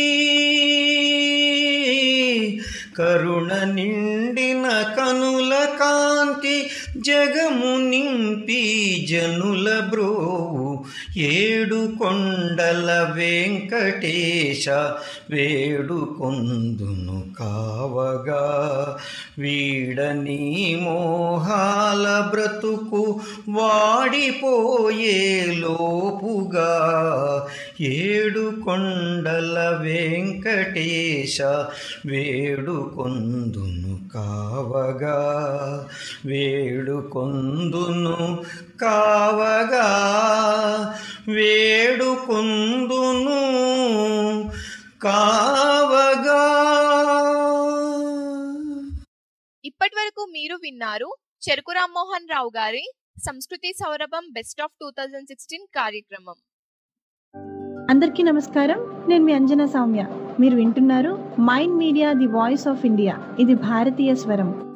S3: కరుణ నిండిన కనుల కాంతి జగము నింపి జనుల బ్రోవు ఏడు కొండల వెంకటేశ వేడుకొందును కావగా వీడని మోహాల బ్రతుకు వాడిపోయే లోపుగా ఏడు కొండల వెంకటేశ వేడుకొందును కావగా వేడుకొందును కావగా వేడుకొందును కావగా.
S2: ఇప్పటి వరకు మీరు విన్నారు చెరుకు రామ్మోహన్ రావు గారి సంస్కృతి సౌరభం best of two thousand sixteen కార్యక్రమం.
S9: అందరికీ నమస్కారం, నేను మీ అంజనా సౌమ్య. మీరు వింటున్నారు Mind Media the voice of India. ఇది భారతీయ స్వరం.